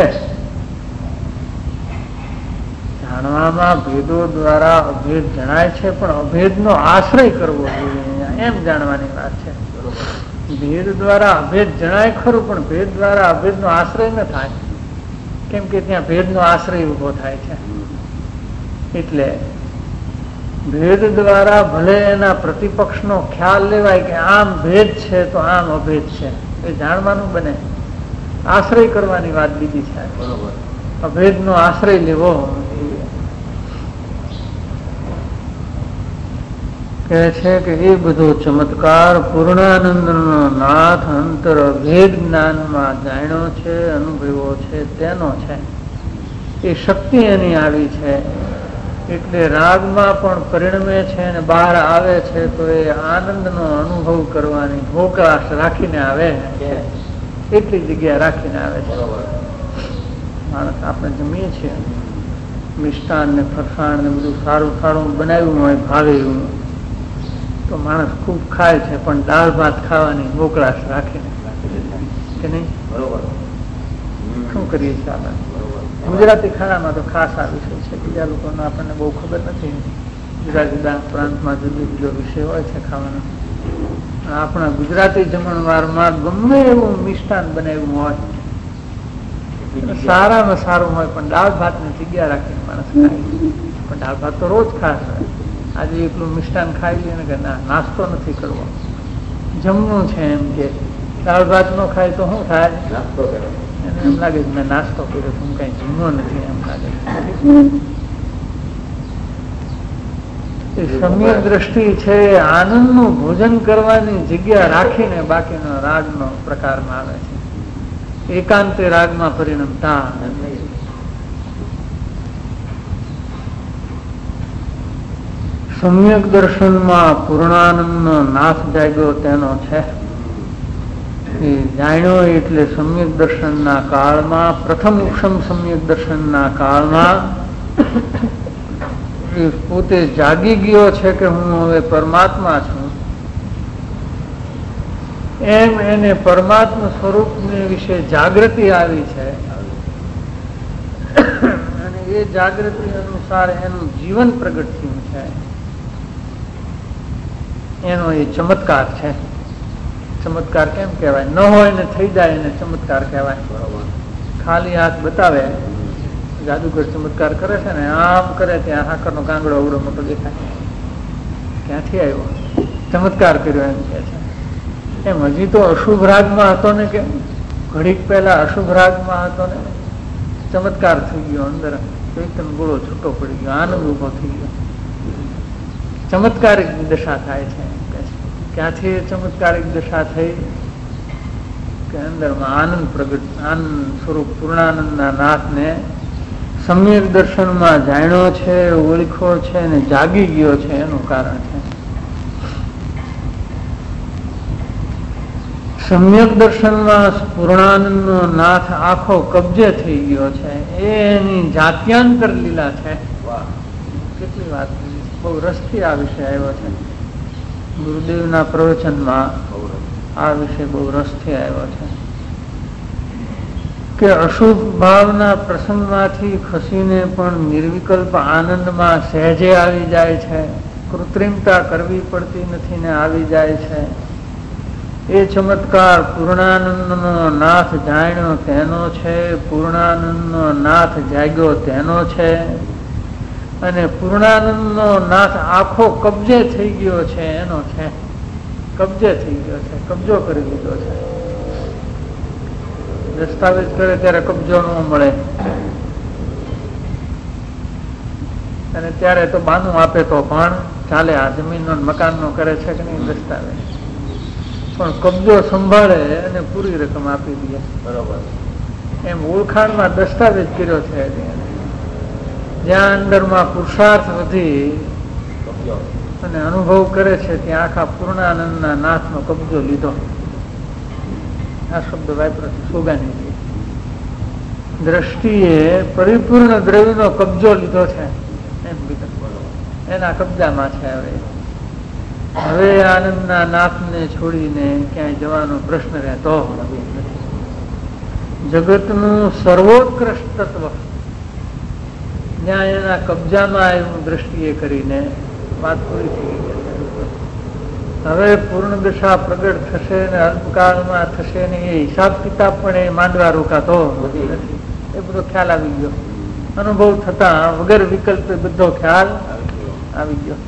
જાણવામાં ભેદો દ્વારા અભેદ જણાય છે, પણ અભેદનો આશ્રય કરવો જોઈએ એમ જાણવાની વાત છે. ભેદ દ્વારા અભેદ જણાય ખરું, પણ ભેદ દ્વારા અભેદનો આશ્રય ન થાય. કેમ કે ત્યાં ભેદનો આશ્રય ઉભો થાય છે. એટલે ભેદ દ્વારા ભલે એના પ્રતિપક્ષનો ખ્યાલ લેવાય કે આમ ભેદ છે તો આમ અભેદ છે, એ જાણવાનું બને. આશ્રય કરવાની વાત બીજી છે. બરોબર. અભેદનો આશ્રય લેવો કહે છે કે એ બધો ચમત્કાર પૂર્ણાનંદનો નાથ અંતર અભેદ જ્ઞાનમાં જાણ્યો છે, અનુભવ્યો છે, તેનો છે. એ શક્તિ એની આવી છે. એટલે રાગમાં પણ પરિણમે છે અને બહાર આવે છે તો એ આનંદનો અનુભવ કરવાની હોકળાશ રાખીને આવે છે. એટલી જગ્યા રાખીને આવે છે. માણસ આપણે જમીએ છીએ, મિષ્ટાન ને ફરસાણ ને બધું સારું સારું બનાવ્યું હોય, ભાવે એવું, તો માણસ ખૂબ ખાય છે, પણ દાળ ભાત ખાવાની મોકળાશ રાખીને કે નહીં? બરોબર. શું કરીએ છીએ આપણે? ગુજરાતી ખાણામાં તો ખાસ આ વિષય છે. બીજા લોકોનો આપણને બહુ ખબર નથી. જુદા જુદા પ્રાંતમાં જુદો જુદો વિષય હોય છે ખાવાનો. આપણા ગુજરાતી જમણવારમાં ગમે એવું મિષ્ટાન બનાવ્યું હોય, સારામાં સારું હોય, પણ દાળ ભાત ની જગ્યા રાખીને માણસ ખાય. પણ દાળ ભાત તો રોજ ખાસ હોય. આજે એકલું મિષ્ટાન ખાઈ લઈએ ને કે ના નાસ્તો નથી કરવો, જમવું છે એમ કે દાળ ભાત નો ખાય તો શું થાય? નાસ્તો કરે. એને એમ લાગે કે મેં નાસ્તો કર્યો, હું કઈ જમવો નથી એમ લાગે. સમ્યક દ્રષ્ટિ છે આનંદનું ભોજન કરવાની જગ્યા રાખીને બાકીનો રાગનો પ્રકારમાં આવે છે. એકાંતે રાગમાં પરિણમતા સમ્યક દર્શનમાં પૂર્ણાનંદનો નાશ જાગ્યો તેનો છે. એ જાણ્યો એટલે સમ્યક દર્શનના કાળમાં, પ્રથમ ઉક્ષમ સમ્યક દર્શનના કાળમાં પોતે જાગી ગયો છે કે હું હવે પરમાત્મા છું, એમ એને પરમાત્મા સ્વરૂપને વિશે જાગૃતિ આવી છે. અને એ જાગૃતિ અનુસાર એનું જીવન પ્રગટ થયું છે. એનો એ ચમત્કાર છે. ચમત્કાર કેમ કહેવાય? ન હોય ને થઈ જાય એને ચમત્કાર કહેવાય. ખાલી હાથ બતાવે, જાદુગર ચમત્કાર કરે છે ને, આમ કરે ત્યાં હાકરનો ગાંગડો અવડો મોટો દેખાય. ક્યાંથી આવ્યો? ચમત્કાર કર્યો એમ કે છે. એમ હજી તો અશુભ રાગમાં હતો ને, કે ઘડીક પહેલા અશુભ રાગમાં હતો ને, ચમત્કાર થઈ ગયો, અંદર ચૈતન ગોળો છૂટો પડી ગયો, આનંદ ઉભો થઈ ગયો. ચમત્કારિક દશા થાય છે. ક્યાંથી ચમત્કારિક દશા થઈ? કે અંદરમાં આનંદ પ્રગટ, આનંદ સ્વરૂપ પૂર્ણાનંદના નાથને સમ્યક દર્શનમાં જાણ્યો છે, ઓળખ્યો છે અને જાગી ગયો છે. એનું કારણ છે સમ્યક દર્શનમાં પૂર્ણાનંદનો નાથ આખો કબજે થઈ ગયો છે. એની જાત્યાંતર લીલા છે. કેટલી વાત, બહુ રસથી આ વિષય આવ્યો છે. ગુરુદેવના પ્રવચનમાં આ વિષય બહુ રસથી આવ્યો છે કે અશુભ ભાવના પ્રસંગમાંથી ખસીને પણ નિર્વિકલ્પ આનંદમાં સહેજે આવી જાય છે. કૃત્રિમતા કરવી પડતી નથી ને આવી જાય છે. એ ચમત્કાર પૂર્ણાનંદનો નાથ જાણ્યો તેનો છે, પૂર્ણાનંદનો નાથ જાગ્યો તેનો છે. અને પૂર્ણાનંદનો નાથ આખો કબજે થઈ ગયો છે એનો છે. કબજે થઈ ગયો છે, કબજો કરી લીધો છે. દસ્તાવેજ કરે ત્યારે કબજો ન મળે, અને ત્યારે તો બાનું આપે તો પણ ચાલે. આ જમીનનો મકાનનો કરે છે કે નહીં દસ્તાવેજ, પણ કબજો સંભાળે અને પૂરી રકમ આપી દે. બરોબર. એમ ઓળખાણમાં દસ્તાવેજ કર્યો છે. જ્યાં અંદરમાં પુરુષાર્થ વધી અને અનુભવ કરે છે ત્યાં આખા પૂર્ણાનંદના નાથનો કબજો લીધો. આ શબ્દ વાપરો છે સોગાની દ્રષ્ટિએ પરિપૂર્ણ દ્રવ્યનો કબજો લીધો છે. એમ એના કબજામાં છે. હવે આનંદના નાથને છોડીને ક્યાંય જવાનો પ્રશ્ન રહેતો નથી. જગતનું સર્વોત્કૃષ્ટ તત્વ જ્યાં એના કબજામાં આવ્યું દ્રષ્ટિએ કરીને વાત પૂરી થઈ ગઈ. હવે પૂર્ણ દશા પ્રગટ થશે ને અલ્પકાળમાં થશે ને એ હિસાબ કિતાબ પણ એ માંડવા રોકાતો નથી. એ બધો ખ્યાલ આવી ગયો. અનુભવ થતા વગર વિકલ્પે બધો ખ્યાલ આવી ગયો.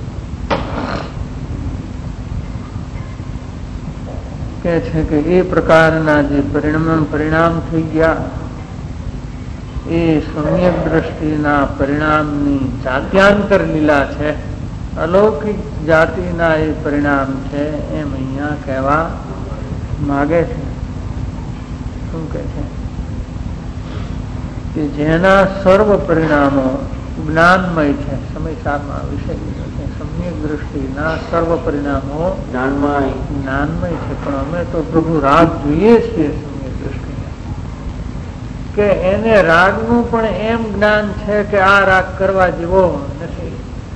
કે છે કે એ પ્રકારના જે પરિણામ થઈ ગયા એ સમ્યક દ્રષ્ટિના પરિણામની જાત્યાંતર લીલા છે. અલૌકિક જાતિના એ પરિણામ છે એમ અહીંયા કહેવા માગે છે. શું કહે છે કે જેના સર્વ પરિણામો જ્ઞાનમય છે. સમયસારમાં વિષય છે સમ્યક દ્રષ્ટિના સર્વ પરિણામો જ્ઞાનમય છે. પણ અમે તો પ્રભુ રાગ જોઈએ છીએ સમ્યક દ્રષ્ટિને, કે એને રાગનું પણ એમ જ્ઞાન છે કે આ રાગ કરવા જેવો નથી.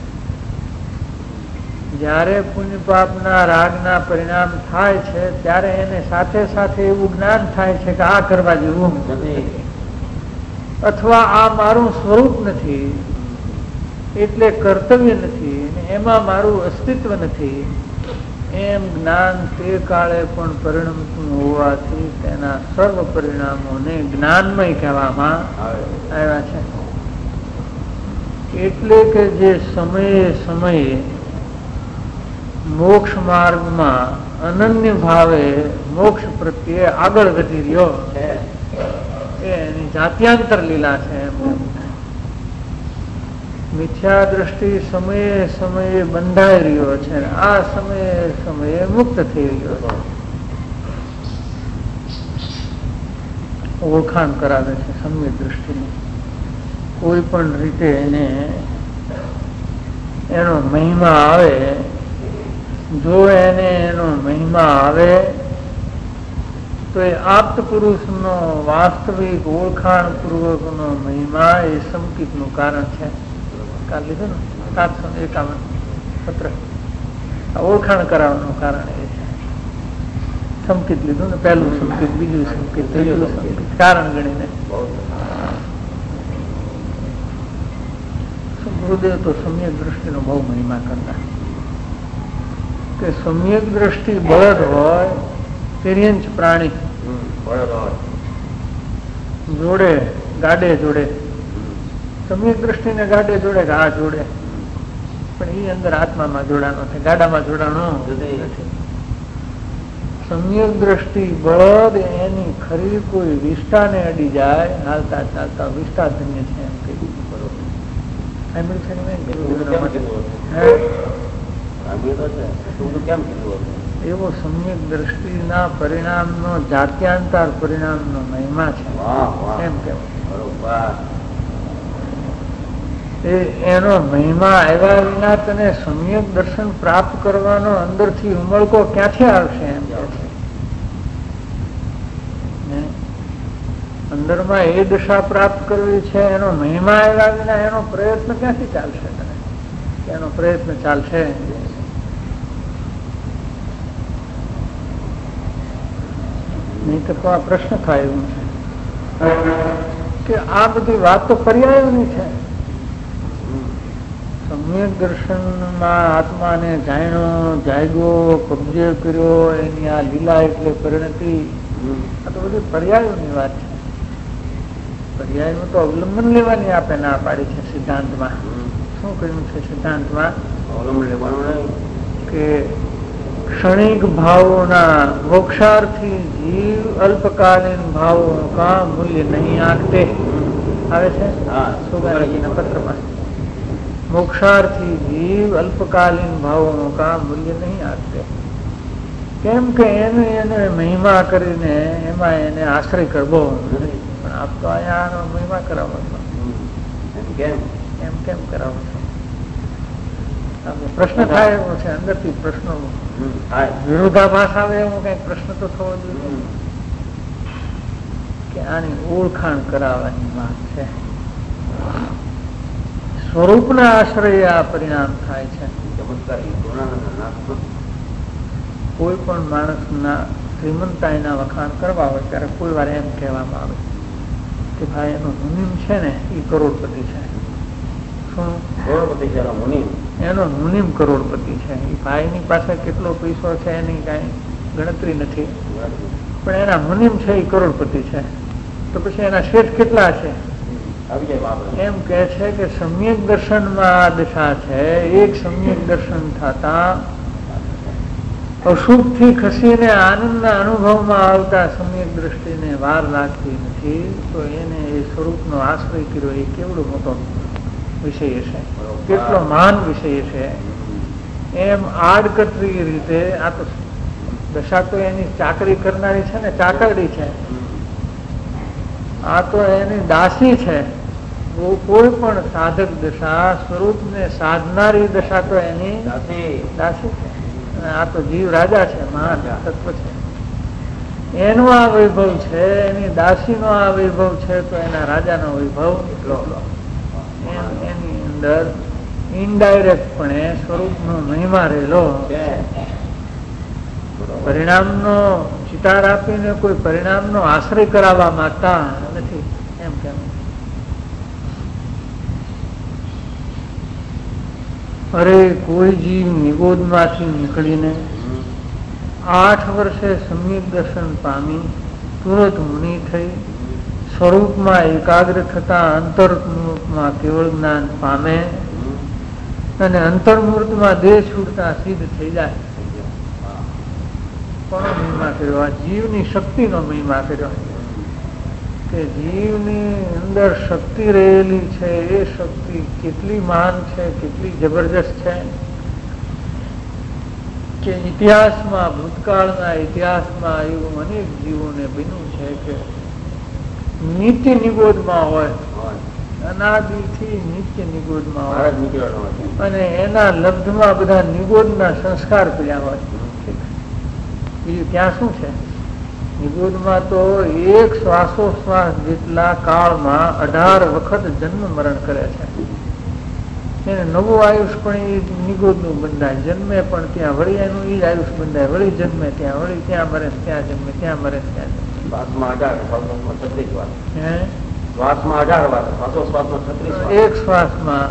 જયારે પુણ્ય પાપના રાગના પરિણામ થાય છે ત્યારે એને સાથે સાથે એવું જ્ઞાન થાય છે કે આ કરવા જેવું નથી, અથવા આ મારું સ્વરૂપ નથી, એટલે કર્તવ્ય નથી, એમાં મારું અસ્તિત્વ નથી. એમ જ્ઞાન તે કાળે પણ પરિણમતું હોવાથી તેના સર્વ પરિણામોને જ્ઞાનમય કહેવામાં આવ્યા છે. એટલે કે જે સમયે સમયે મોક્ષ માર્ગમાં અનન્ય ભાવે મોક્ષ પ્રત્યે આગળ વધી રહ્યો છે એ એની જાત્યાંતર લીલા છે. મિથ્યા દ્રષ્ટિ સમયે સમયે બંધાઈ રહ્યો છે, આ સમયે સમયે મુક્ત થઈ રહ્યો છે. ઓળખાણ કરાવે છે સમ્યક દ્રષ્ટિની. કોઈ પણ રીતે એને એનો મહિમા આવે, જો એને એનો મહિમા આવે તો એ આપ્ત પુરુષનો વાસ્તવિક ઓળખાણ પૂર્વકનો મહિમા એ સંકિતનું કારણ છે. કાલ લીધું ને 751 પત્ર, ઓળખાણ કરાવવાનું કારણ એ છે. સંકિત લીધું ને, પહેલું સંકિત, બીજું સંકિત, ત્રીજું સંકિત, કારણ ગણીને. ગુરુદેવ તો સમ્યક દ્રષ્ટિનો બહુ મહિમા કરતા કે સમ્યક દ્રષ્ટિ બળદ હોય, તિર્યંચ પ્રાણી જોડે, ગાડે જોડે. સમ્યક દ્રષ્ટિને ગાડે જોડે કે આ જોડે, પણ એ અંદર આત્મામાં જોડાનો છે, ગાડામાં જોડાણો નથી. સમ્યક દ્રષ્ટિ બળદ એની ખરી કોઈ વિષ્ટાને અડી જાય, હાલતા ચાલતા વિષ્ટા ધન્ય છે એમ કહી. એવો સમ્યક દ્રષ્ટિના પરિણામનો જાત્યાંતર પરિણામનો મહિમા છે એમ કેવું. એનો મહિમા આવ્યા વિના તને સમ્યક દર્શન પ્રાપ્ત કરવાનો અંદરથી ઉમળકો ક્યાંથી આવશે એમ કે છે. અંદરમાં એ દશા પ્રાપ્ત કરવી છે, એનો મહિમા આવ્યા વિના એનો પ્રયત્ન ક્યાંથી ચાલશે તને? એનો પ્રયત્ન ચાલશે નહીં તો આ પ્રશ્ન થાય એવું છે કે આ બધી વાત તો પર્યાયોની છે. સમ્યક દર્શનમાં આત્માને જાણ્યો, જાગ્યો, કબજે કર્યો, એની આ લીલા એટલે પરિણતિ, આ તો બધી પર્યાયોની વાત છે. પર્યાયનું તો અવલંબન લેવાની આપે ના પાડી છે સિદ્ધાંતમાં. શું કહ્યું છે સિદ્ધાંતમાં? અવલંબન લેવાનું કે ક્ષણિક ભાવોના મોક્ષાર્થી જીવ અલ્પકાલીન ભાવો કા મૂલ્ય નહીં આંકતે. આવે છે સુગાનજીના પત્રમાં. મોક્ષાર્થી જીવ અલ્પકાલીન ભાવોનો કા મૂલ્ય નહીં આંકતે. કેમ કે એને મહિમા કરીને એમાં એને આશ્રય કરવો. પણ આપ તો અહીંયા મહિમા કરાવો છો, એમ કેમ કરાવો છો? પ્રશ્ન થાય એવો છે, અંદરથી પ્રશ્નો વિરોધાભાસ આવે એવો કઈક પ્રશ્ન તો થવો જોઈએ કે આની ઓળખાણ કરાવવાની વાત છે. સ્વરૂપના આશ્રય આ પરિણામ થાય છે. કોઈ પણ માણસના શ્રીમંતાઈના વખાણ કરવા હોય ત્યારે કોઈ વાર એમ કહેવામાં આવે કે ભાઈ એનો મુનિમ છે ને એ કરોડપતિ છે. શું કરોડપતિ છે? એનો મુનિમ કરોડપતિ છે. એ ભાઈની પાસે કેટલો પૈસો છે એની કઈ ગણતરી નથી, પણ એના મુનિમ છે એ કરોડપતિ છે. તો પછી એના શેઠ કેટલા છે એમ કે છે કે સમ્યક દર્શનમાં આ દશા છે. એક સમ્યક દર્શન થતા અશુભ થી ખસીને આનંદના અનુભવમાં આવતા સમ્યક દ્રષ્ટિને વાર લાગતી નથી. તો એને એ સ્વરૂપનો આશ્રય કર્યો એ કેવડો મોટો વિષય છે, કેટલો મહાન વિષય છે. એમ આડકતરી રીતે આ તો દશા તો એની ચાકરી કરનારી છે ને, ચાકરડી છે. આ તો એની દાસી છે. કોઈ પણ સાધક દશા સ્વરૂપને સાધનારી દશા તો એની દાસી છે. આ તો જીવ રાજા છે, મહાન તત્વ છે. એનો આ વૈભવ છે, એની દાસીનો આ વૈભવ છે, તો એના રાજાનો વૈભવ એટલો. એની અંદર ઇનડાયરેક્ટપણે સ્વરૂપનો મહિમા રહેલો. પરિણામનો ચિતાર આપીને કોઈ પરિણામનો આશ્રય કરાવવા માંગતા નથી એમ કેમ. અરે કોઈ જીવ નિગોદમાંથી નીકળીને 8 વર્ષે સમ્યક દર્શન પામી તુરત મુનિ થઈ સ્વરૂપમાં એકાગ્ર થતા અંતરમાં કેવળ જ્ઞાન પામે અને અંતર્મૂર્તમાં દેહ છૂટતા સિદ્ધ થઈ જાય. કોનો મહિમા કર્યો? આ જીવની શક્તિનો મહિમા કર્યો કે જીવની અંદર શક્તિ રહેલી છે. એ શક્તિ કેટલી મહાન છે, કેટલી જબરજસ્ત છે કે ઇતિહાસમાં, ભૂતકાળના ઇતિહાસમાં એવું અનેક જીવોને બન્યું છે કે નિત્ય નિગોદમાં હોય, અનાદિથી નિત્ય નિગોદમાં હોય અને એના લબ્ધમાં બધા નિગોદના સંસ્કાર પડ્યા હોય. બીજું ત્યાં શું છે? નિગોદમાં તો એક શ્વાસોશ્વાસ જેટલા કાળમાં 18 વખત જન્મ મરણ કરે છે. એને નવું આયુષ પણ એ નિગોદનું બંધાય. જન્મે પણ ત્યાં, વળી એનું એ જ આયુષ બંધાય, વળી જન્મે ત્યાં, વળી ત્યાં મરે, ત્યાં જન્મે, ત્યાં મરે, ત્યાં જન્મે. એક શ્વાસમાં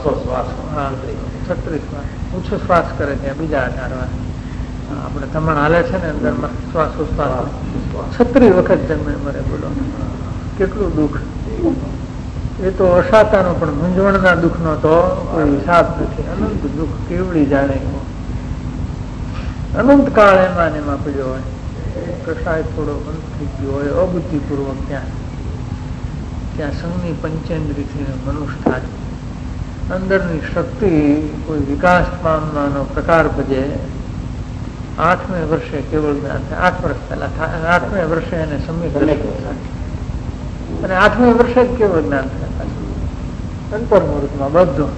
36 વાર ઓછો શ્વાસ કરે ત્યાં, બીજા 18 વાર. આપણે તમારે હાલે છે ને અંદરમાં શ્વાસોશ્વાસ 36 વખત જન્મે મરે. બોલો કેટલું દુઃખ! એ તો અસાતાનો પણ મૂંઝવણના દુઃખનો તો કોઈ હિસાબ નથી. અનંત દુઃખ કેવડી જાણે. અનંત કાળ એમાં પડ્યો હોય. કસાય થોડો બંધ થઈ ગયો હોય અબુદ્ધિપૂર્વક ત્યાં સંઘની પંચેન્દ્રિયથી મનુષ્ય થાય. અંદરની શક્તિ કોઈ વિકાસ પામવાનો પ્રકાર ભજે. 8મે વર્ષે કેવળ જ્ઞાન થાય. 8 વર્ષ પહેલા થાય. 8મે વર્ષે એને સમ્યક દર્શન થાય અને 8મે વર્ષે જ કેવળ જ્ઞાન થાય. અંતર્મુહૂર્તમાં બધું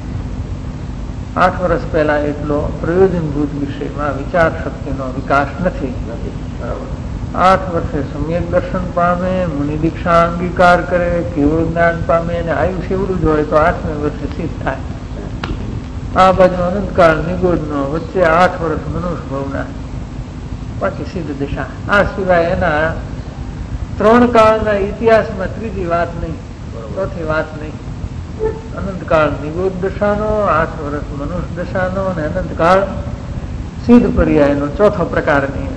8 વર્ષ પહેલા એટલો પ્રયોજનભૂત વિષયમાં વિચાર શક્તિનો વિકાસ નથી. 8 વર્ષે સમ્યક દર્શન પામે, મુનિ દીક્ષા અંગીકાર કરે, કેવળ જ્ઞાન પામે અને આયુષ્ય એવડું જ હોય તો 8મે વર્ષે સિદ્ધ થાય. આ બાજુ અનંતકાળ નિગોદનો, વચ્ચે 8 વર્ષ મનુષ્ય ભવના, બાકી સિદ્ધ દશા. આ સિવાય એના 3 કાળના ઇતિહાસમાં ત્રીજી વાત નહીં, ચોથી વાત નહીં. અનંતકાળ નિગોદ દશાનો, 8 વર્ષ મનુષ્ય દશાનો અને અનંતકાળ સિદ્ધ પર્યાયનો ચોથો પ્રકાર નહીં.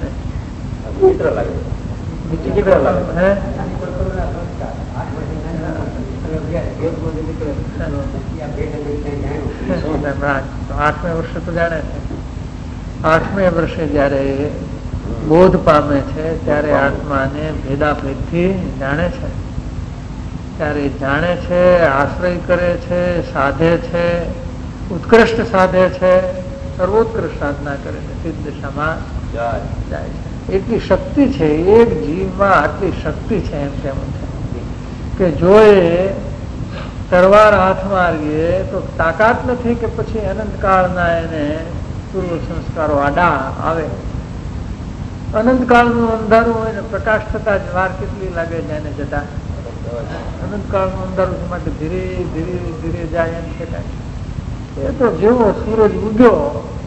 આઠમે વર્ષે તો જાણે છે. 8મે વર્ષે જયારે બોધ પામે છે ત્યારે આત્માને ભેદાભેદથી જાણે છે. ત્યારે જાણે છે, આશ્રય કરે છે, સાધે છે, ઉત્કૃષ્ટ સાધે છે, સર્વોત્કૃષ્ટ સાધના કરે છે, સિદ્ધ દશામાં જાય છે. એટલી શક્તિ છે એક જીવમાં, આટલી શક્તિ છે એમ કેવું છે કે જો એ તરવાર હાથમાં આવીએ તો તાકાત નથી કે પછી અનંતકાળના એને પૂર્વ સંસ્કારો આડા આવે. અનંતકાળનું અંધારું હોય ને પ્રકાશ થતા જ વાર કેટલી લાગે છે એને જતા. અનંતકાળનું અંધારું માટે ધીરે ધીરે ધીરે જાય એમ છે. એ તો જેવો સૂરજ ઉગ્યો,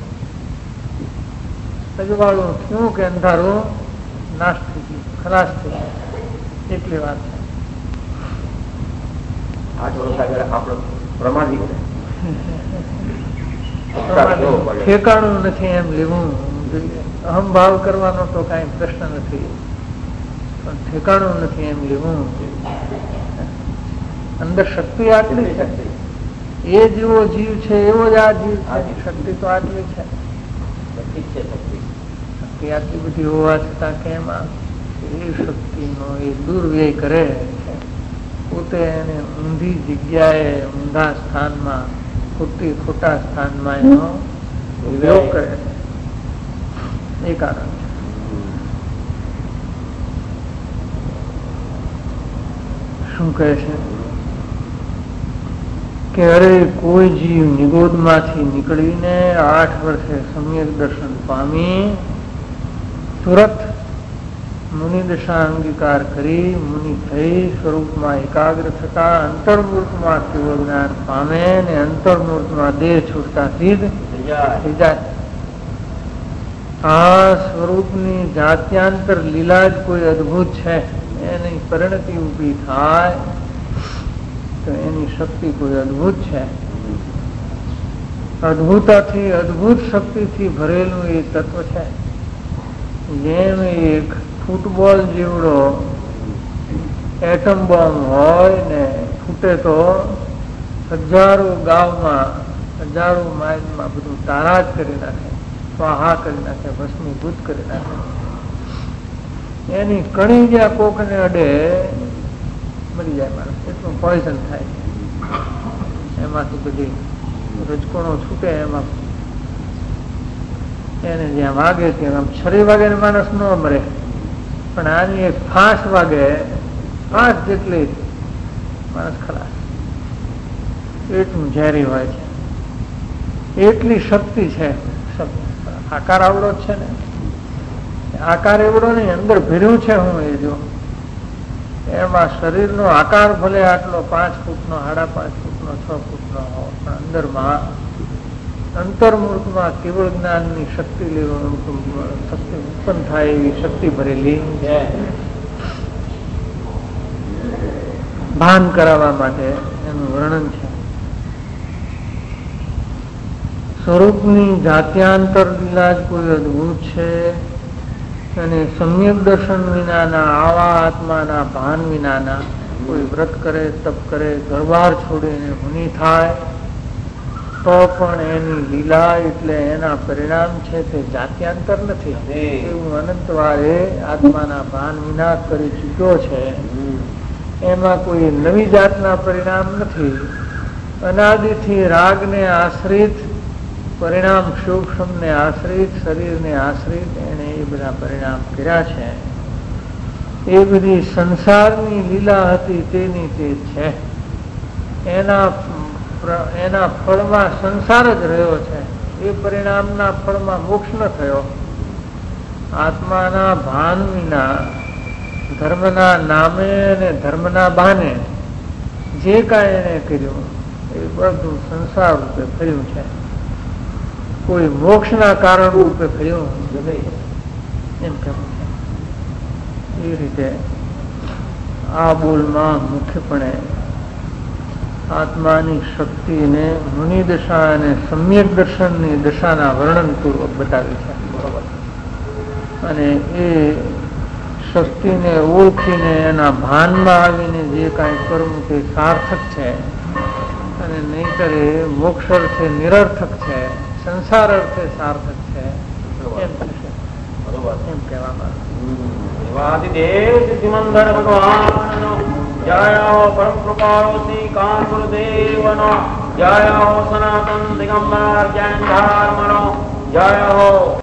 અજવાળું થયું કે અંધારું નાશ થઈ ગયું, ખલાસ થઈ ગયું, એટલી વાત છે. 8 વર્ષ આગળ આપણો પ્રમાણિક ઠેકાણું નથી એમ લેવું. અહંભાવ કરવાનો તો કઈ પ્રશ્ન નથી, પણ ઠેકાણું નથી એમ લેવું. અંદર શક્તિ આટલી છે, એ જેવો જીવ છે એવો જ આ જીવ છે. શક્તિ તો આટલી છે. શક્તિ આટલી બધી હોવા છતાં કેમ એ શક્તિનો એ દુર્વ્યય કરે છે. પોતે એને ઊંધી જગ્યાએ, ઊંધા સ્થાનમાં, ખોટા સ્થાનમાં એનો ઉપયોગ કરે છે. એ કારણ છે. શું કહે છે કે અરે કોઈ જીવ નિગોદમાંથી નીકળીને 8 વર્ષે સમ્યક દર્શન પામી તુરત મુનિ દશા અંગીકાર કરી, મુનિ થઈ સ્વરૂપમાં એકાગ્ર થતા અંતર્મૂર્તમાં કેવળ જ્ઞાન પામે ને અંતર્મૂર્તમાં દેહ છૂટતા સિદ્ધ થઈ જાય. આ સ્વરૂપની જાત્યાંતર લીલા જ કોઈ અદભુત છે. એની પરિણતિ ઉભી થાય તો એની શક્તિ કોઈ અદભુત છે. અદભુતાથી, અદભુત શક્તિથી ભરેલું એ તત્વ છે. જેમ એક ફૂટબોલ જેવડો એટમ બોમ્બ હોય ને ફૂટે તો 1000 ગામમાં હજારો માઇલમાં બધું તારા જ કરી નાખે, સ્વાહા કરી નાખે, ભસ્મીભૂત કરી નાખે. એની કણી જ્યાં કોકને અડે મરી જાય માણસ, એટલું પોઈઝન થાય. એમાંથી બધી રજકણો છૂટે, એમાં એને જ્યાં વાગે ત્યાં આમ છરી વાગે માણસ ન મરે, પણ આની એક ફાંસ વાગે, ફાંસ જેટલી માણસ ખલાસ. એટલું ઝેરી હોય છે, એટલી શક્તિ છે. આકાર આવડો જ છે ને, આકાર એવડો નહીં, અંદર ભીર્યું છે. હું એ જો એમાં શરીરનો આકાર ભલે આટલો 5 ફૂટનો, 5.5 ફૂટનો, 6 ફૂટનો હોય, પણ અંદરમાં અંતર્મુહૂર્તમાં કેવળ જ્ઞાનની શક્તિ શક્તિ ઉત્પન્ન થાય એવી શક્તિ ભરેલી છે. ભાન કરાવવા માટે એનું વર્ણન છે. સ્વરૂપની જાત્યાંતર લીલા જ કોઈ અદભુત છે, અને સમ્યક દર્શન વિનાના, આવા આત્માના ભાન વિનાના કોઈ વ્રત કરે, તપ કરે, ઘરબાર છોડીને મુનિ થાય તો પણ એની લીલા એટલે એના પરિણામ છે તે જાત્યાંતર નથી. એવું અનંતવારે આત્માના ભાન વિના કરી ચૂક્યો છે. એમાં કોઈ નવી જાતના પરિણામ નથી. અનાદિથી રાગને આશ્રિત પરિણામ, સૂક્ષ્મને આશ્રિત, શરીરને આશ્રિત એને એ બધા પરિણામ કર્યા છે. એ બધી સંસારની લીલા હતી તેની તે છે. એના ફળમાં સંસાર જ રહ્યો છે. એ પરિણામના ફળમાં મોક્ષ ન થયો. આત્માના ભાન વિના ધર્મના નામે અને ધર્મના બહાને જે કાંઈ એને કર્યું એ બધું સંસાર રૂપે ફર્યું છે. કોઈ મોક્ષના કારણ રૂપે ફર્યું એમ કહેવું છે. એ રીતે આ બોલમાં મુખ્યપણે આત્માની શક્તિને મુનિ દશા અને સમ્યક દર્શનની દશાના વર્ણનપૂર્વક બતાવી છે. અને એ શક્તિને ઓળખીને એના ભાનમાં આવીને જે કાંઈ કરવું તે સાર્થક છે, અને નહીંતર એ મોક્ષ અર્થે નિરર્થક છે, સંસાર અર્થે સાર્થક છે એમ થશે. એમ કહેવામાં સિમંદર ભગવાન જય હો, પરમ કૃપાળો શ્રી કાન ગુરુદેવનો જય હો, સનાતન દિગંબર જૈન ધર્મનો જય હો.